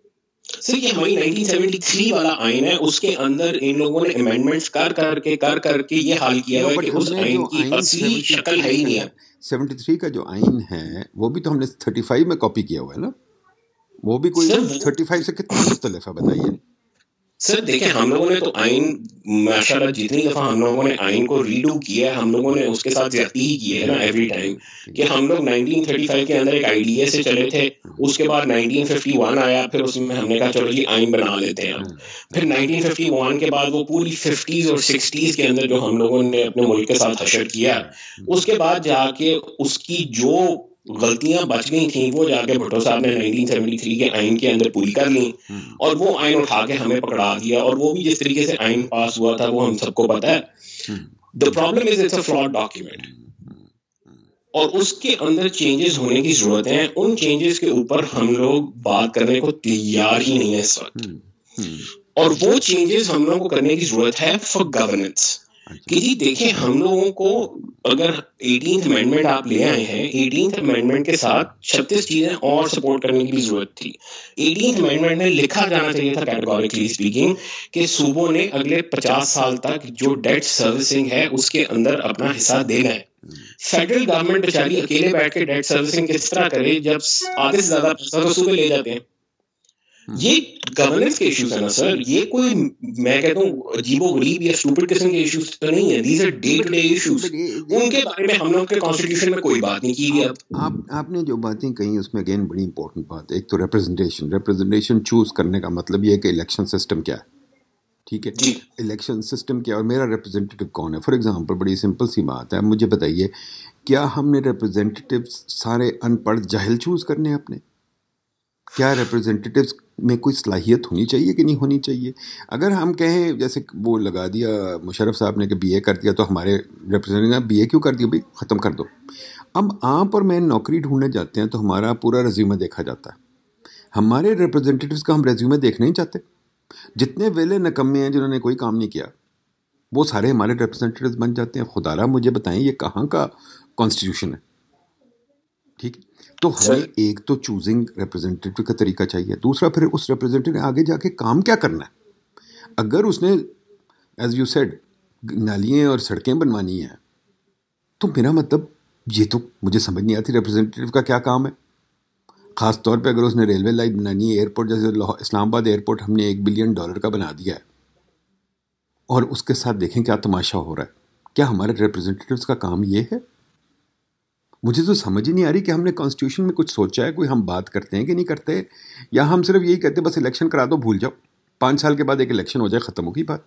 سر یہ ہماری نائنٹین سیونٹی تھری والا آئین ہے, اس کے اندر ان لوگوں نے امینڈمنٹس کر کر کے کر کر کے یہ حال کیا ہے کہ اس آئین کی اصلی شکل ہے ہی نہیں ہے. سیونٹی تھری کا جو آئین ہے وہ بھی تو ہم نے تھرٹی فائیو میں کاپی کیا ہوا ہے نا, وہ بھی کوئی تھرٹی فائیو سے کتنا مختلف ہے بتائیے. سر دیکھیں ہم لوگوں نے تو آئین ماشاءاللہ جتنی دفعہ ہم لوگوں نے آئین کو ریڈو کیا ہے ہم لوگوں نے اس کے ساتھ زیادتی ہی کی ہے نا ایوری ٹائم. کہ ہم لوگ نائنٹین تھرٹی فائیو کے اندر ایک آئی ڈی اے سے چلے تھے, اس کے بعد نائنٹین ففٹی ون آیا, پھر اس میں ہم نے کہا چلو جی آئین بنا لیتے ہیں. پھر نائنٹین ففٹی ون کے بعد وہ پوری ففٹیز اور سکسٹیز کے اندر جو ہم لوگوں نے اپنے ملک کے ساتھ حشر کیا, اس کے بعد جا کے اس کی جو غلطیاں بچ گئی تھیں وہ جا کے بھٹو صاحب نے نائنٹین سیونٹی تھری کے آئین کے اندر پوری کر لیں, اور وہ آئین اٹھا کے ہمیں پکڑا دیا, اور وہ بھی جس طریقے سے آئین پاس ہوا تھا وہ ہم سب کو پتہ ہے. The problem is it's a flawed document. اور اس کے اندر چینجز ہونے کی ضرورت ہے. ان چینجز کے اوپر ہم لوگ بات کرنے کو تیار ہی نہیں ہے اس وقت, اور وہ چینجز ہم لوگوں کو کرنے کی ضرورت ہے فار گورننس. کہ جی دیکھیں, ہم لوگوں کو اگر ایٹینتھ امینڈمنٹ آپ لے آئے ہیں, ایٹینتھ امینڈمنٹ کے ساتھ چھتیس چیزیں اور سپورٹ کرنے کی بھی ضرورت تھی. ایٹینتھ امینڈمنٹ میں لکھا جانا چاہیے تھا کیٹیگوریکلی اسپیکنگ کہ صوبوں نے اگلے پچاس سال تک جو ڈیٹ سروسنگ ہے اس کے اندر اپنا حصہ دینا ہے. فیڈرل گورنمنٹ بیچاری اکیلے بیٹھ کے ڈیٹ سروسنگ کس طرح کرے جب آدھے سے زیادہ پیسہ تو صوبے لے جاتے ہیں. یہ گورننس کے ایشوز ہیں نا سر, یہ کوئی میں کہتا ہوں عجیب و غریب یا اسٹوپڈ قسم کے ایشوز تو نہیں ہیں. These are day to day issues. ان کے بارے میں ہم لوگ کے کانسٹیٹیوشن میں کوئی بات نہیں کی گئی. آپ آپ نے جو باتیں کہیں اس میں اگین بڑی امپورٹنٹ بات ہے. ایک تو ریپرزنٹیشن ریپرزنٹیشن چوز کرنے کا مطلب یہ ہے کہ الیکشن سسٹم کیا ہے. ٹھیک ہے, الیکشن سسٹم کیا اور میرا ریپرزنٹیٹیو کون ہے. فار ایگزامپل بڑی سمپل سی بات ہے, مجھے بتائیے کیا ہم نے ریپرزنٹیٹیو سارے ان پڑھ جاہل چوز کرنے ہیں اپنے؟ کیا ریپرزنٹیٹیوز میں کوئی صلاحیت ہونی چاہیے کہ نہیں ہونی چاہیے؟ اگر ہم کہیں جیسے وہ لگا دیا مشرف صاحب نے کہ بی اے کر دیا تو ہمارے ریپرزنٹیٹیو بی اے کیوں کر دیا بھائی, ختم کر دو. اب آپ اور میں نوکری ڈھونڈنے جاتے ہیں تو ہمارا پورا ریزیومے دیکھا جاتا ہے. ہمارے ریپرزنٹیٹیوز کا ہم ریزیومے دیکھنا نہیں چاہتے. جتنے ویلے نکمے ہیں جنہوں نے کوئی کام نہیں کیا وہ سارے ہمارے ریپرزنٹیٹیوز بن جاتے ہیں. خدا را مجھے بتائیں یہ کہاں کا کانسٹیٹیوشن ہے؟ ٹھیک, تو ہمیں ایک تو چوزنگ ریپرزنٹیٹیو کا طریقہ چاہیے. دوسرا پھر اس ریپرزنٹیٹیو نے آگے جا کے کام کیا کرنا ہے. اگر اس نے ایز یو سیڈ نالیاں اور سڑکیں بنوانی ہیں تو میرا مطلب یہ تو مجھے سمجھ نہیں آتی ریپرزنٹیٹیو کا کیا کام ہے. خاص طور پہ اگر اس نے ریلوے لائن بنانی ہے, ایئرپورٹ جیسے اسلام آباد ایئرپورٹ ہم نے ایک بلین ڈالر کا بنا دیا ہے, اور اس کے ساتھ دیکھیں کیا تماشا ہو رہا ہے. کیا ہمارے ریپرزنٹیٹیوز کا کام یہ ہے؟ مجھے تو سمجھ ہی نہیں آ رہی کہ ہم نے کانسٹیٹیوشن میں کچھ سوچا ہے, کوئی ہم بات کرتے ہیں کہ نہیں کرتے, یا ہم صرف یہی کہتے ہیں بس الیکشن کرا دو بھول جاؤ, پانچ سال کے بعد ایک الیکشن ہو جائے ختم ہوگی بات.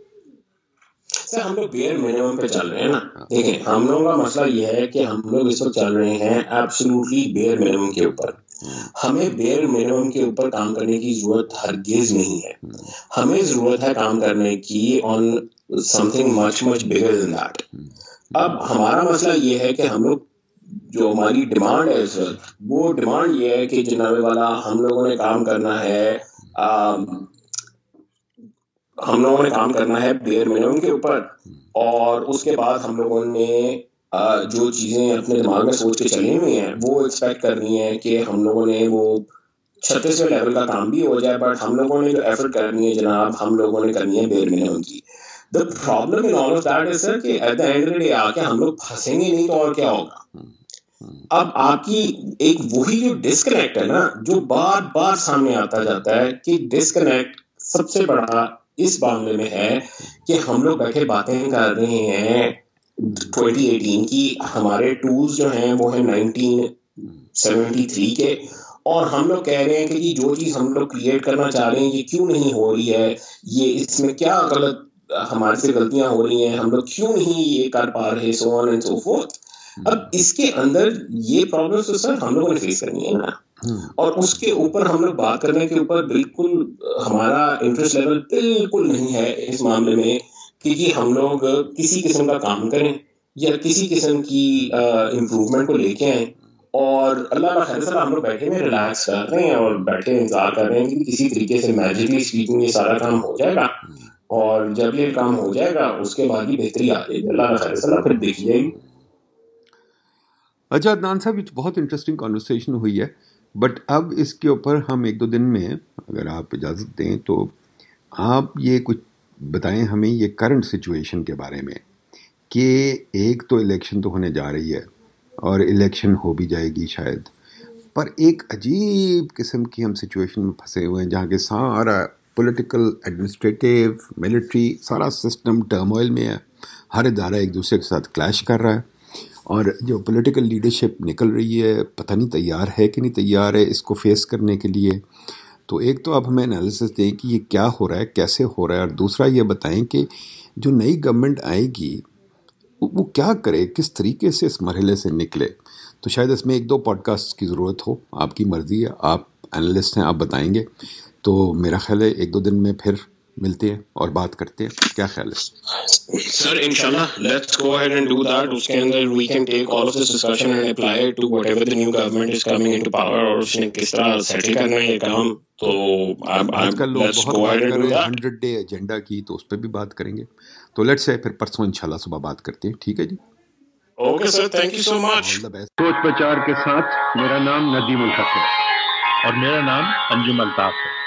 سر ہم لوگ بیئر منیمم پہ چل رہے ہیں نا. دیکھیں ہم لوگوں کا مسئلہ یہ ہے کہ ہم لوگ اس وقت چل رہے ہیں ایبسولوٹلی بیئر منیمم کے اوپر. ہمیں بیئر منیمم کے اوپر کام کرنے کی ضرورت ہرگز نہیں ہے. ہمیں ضرورت ہے کام کرنے کی آن some thing much much bigger then that. اب ہمارا مسئلہ یہ ہے کہ ہم لوگ جو ہماری ڈیمانڈ ہے سر, وہ ڈیمانڈ یہ ہے کہ جناب والا ہم لوگوں نے کام کرنا ہے, ہم لوگوں نے کام کرنا ہے بیئر منیمم کے اوپر, اور اس کے بعد ہم لوگوں نے جو چیزیں اپنے دماغ میں سوچ کے چلی ہوئی ہیں وہ ایکسپیکٹ کرنی ہے کہ ہم لوگوں نے وہ چھتیسویں لیول کا کام بھی ہو جائے, بٹ ہم لوگوں نے جو ایفرٹ کرنی ہے جناب ہم لوگوں نے کرنی ہے بیئر منیمم کی. The problem in all of that is sir کہ at the end of the day آ کے ہم لوگ پھنسیں گے نہیں تو اور کیا ہوگا. اب آپ کی ایک وہی جو ڈسکنیکٹ ہے نا, جو بار بار سامنے آتا جاتا ہے کہ ڈسکنیکٹ سب سے بڑا اس معاملے میں ہے کہ ہم لوگ بیٹھے باتیں کر رہے ہیں ٹوئنٹی ایٹین کی, ہمارے ٹولز جو ہیں وہ ہیں نائنٹین سیونٹی تھری کے, اور ہم لوگ کہہ رہے ہیں کہ یہ جو چیز ہم لوگ کریٹ کرنا چاہ رہے ہیں یہ کیوں نہیں ہو رہی ہے, یہ اس میں کیا غلط ہمارے سے غلطیاں ہو رہی ہیں, ہم لوگ کیوں نہیں یہ کر پا رہے, سو آن اینڈ سو فورتھ. اب اس کے اندر یہ پرابلم تو سر ہم لوگوں نے فیس کرنی ہے نا, اور اس کے اوپر ہم لوگ بات کرنے کے اوپر بالکل ہمارا انٹرسٹ لیول بالکل نہیں ہے اس معاملے میں کہ جی ہم لوگ کسی قسم کا کام کریں یا کسی قسم کی امپروومنٹ کو لے کے آئیں. اور اللہ کا خیر ہم لوگ بیٹھے میں ریلیکس کر رہے ہیں اور بیٹھے انتظار کر رہے ہیں کہ کسی طریقے سے میجکلی اسپیکنگ یہ سارا کام ہو جائے گا, اور جب یہ کام ہو جائے گا اس کے بعد ہی بہتری آ جائے گی. اللہ کا خیر پھر دیکھی جائے گی. اچھا عدنان صاحب, یہ بہت انٹرسٹنگ کانورسیشن ہوئی ہے, بٹ اب اس کے اوپر ہم ایک دو دن میں اگر آپ اجازت دیں تو آپ یہ کچھ بتائیں ہمیں یہ کرنٹ سچویشن کے بارے میں کہ ایک تو الیکشن تو ہونے جا رہی ہے اور الیکشن ہو بھی جائے گی شاید, پر ایک عجیب قسم کی ہم سچویشن میں پھنسے ہوئے ہیں جہاں کہ سارا پولیٹیکل ایڈمنسٹریٹیو ملٹری سارا سسٹم ٹرموائل میں ہے, ہر ادارہ ایک دوسرے کے ساتھ کلیش کر رہا ہے, اور جو پولیٹیکل لیڈرشپ نکل رہی ہے پتہ نہیں تیار ہے کہ نہیں تیار ہے اس کو فیس کرنے کے لیے. تو ایک تو آپ ہمیں انالیسس دیں کہ یہ کیا ہو رہا ہے, کیسے ہو رہا ہے, اور دوسرا یہ بتائیں کہ جو نئی گورنمنٹ آئے گی وہ کیا کرے, کس طریقے سے اس مرحلے سے نکلے. تو شاید اس میں ایک دو پوڈ کاسٹ کی ضرورت ہو, آپ کی مرضی ہے, آپ انالسٹ ہیں, آپ بتائیں گے. تو میرا خیال ہے ایک دو دن میں پھر ملتے ہیں اور بات کرتے ہیں. کیا خیال ہے سر؟ انشاءاللہ let's go ahead and do that. اس کے اندر we can take all of this discussion and apply it to whatever the new government is coming into power, اور اس نے کس طرح سیٹل کرنا ہے یہ کام. تو آج کل لوگ بہت بات کر رہے ہیں ہنڈریڈ ڈے ایجنڈا کی, تو اس پہ بھی بات کریں گے. تو لیٹس سے پھر پرسوں انشاءاللہ صبح بات کرتے ہیں. ٹھیک ہے جی, okay sir, thank you so much. All the best. سوچ بچار کے ساتھ میرا نام ندیم الحق ہے اور میرا نام انجم الطاف ہے.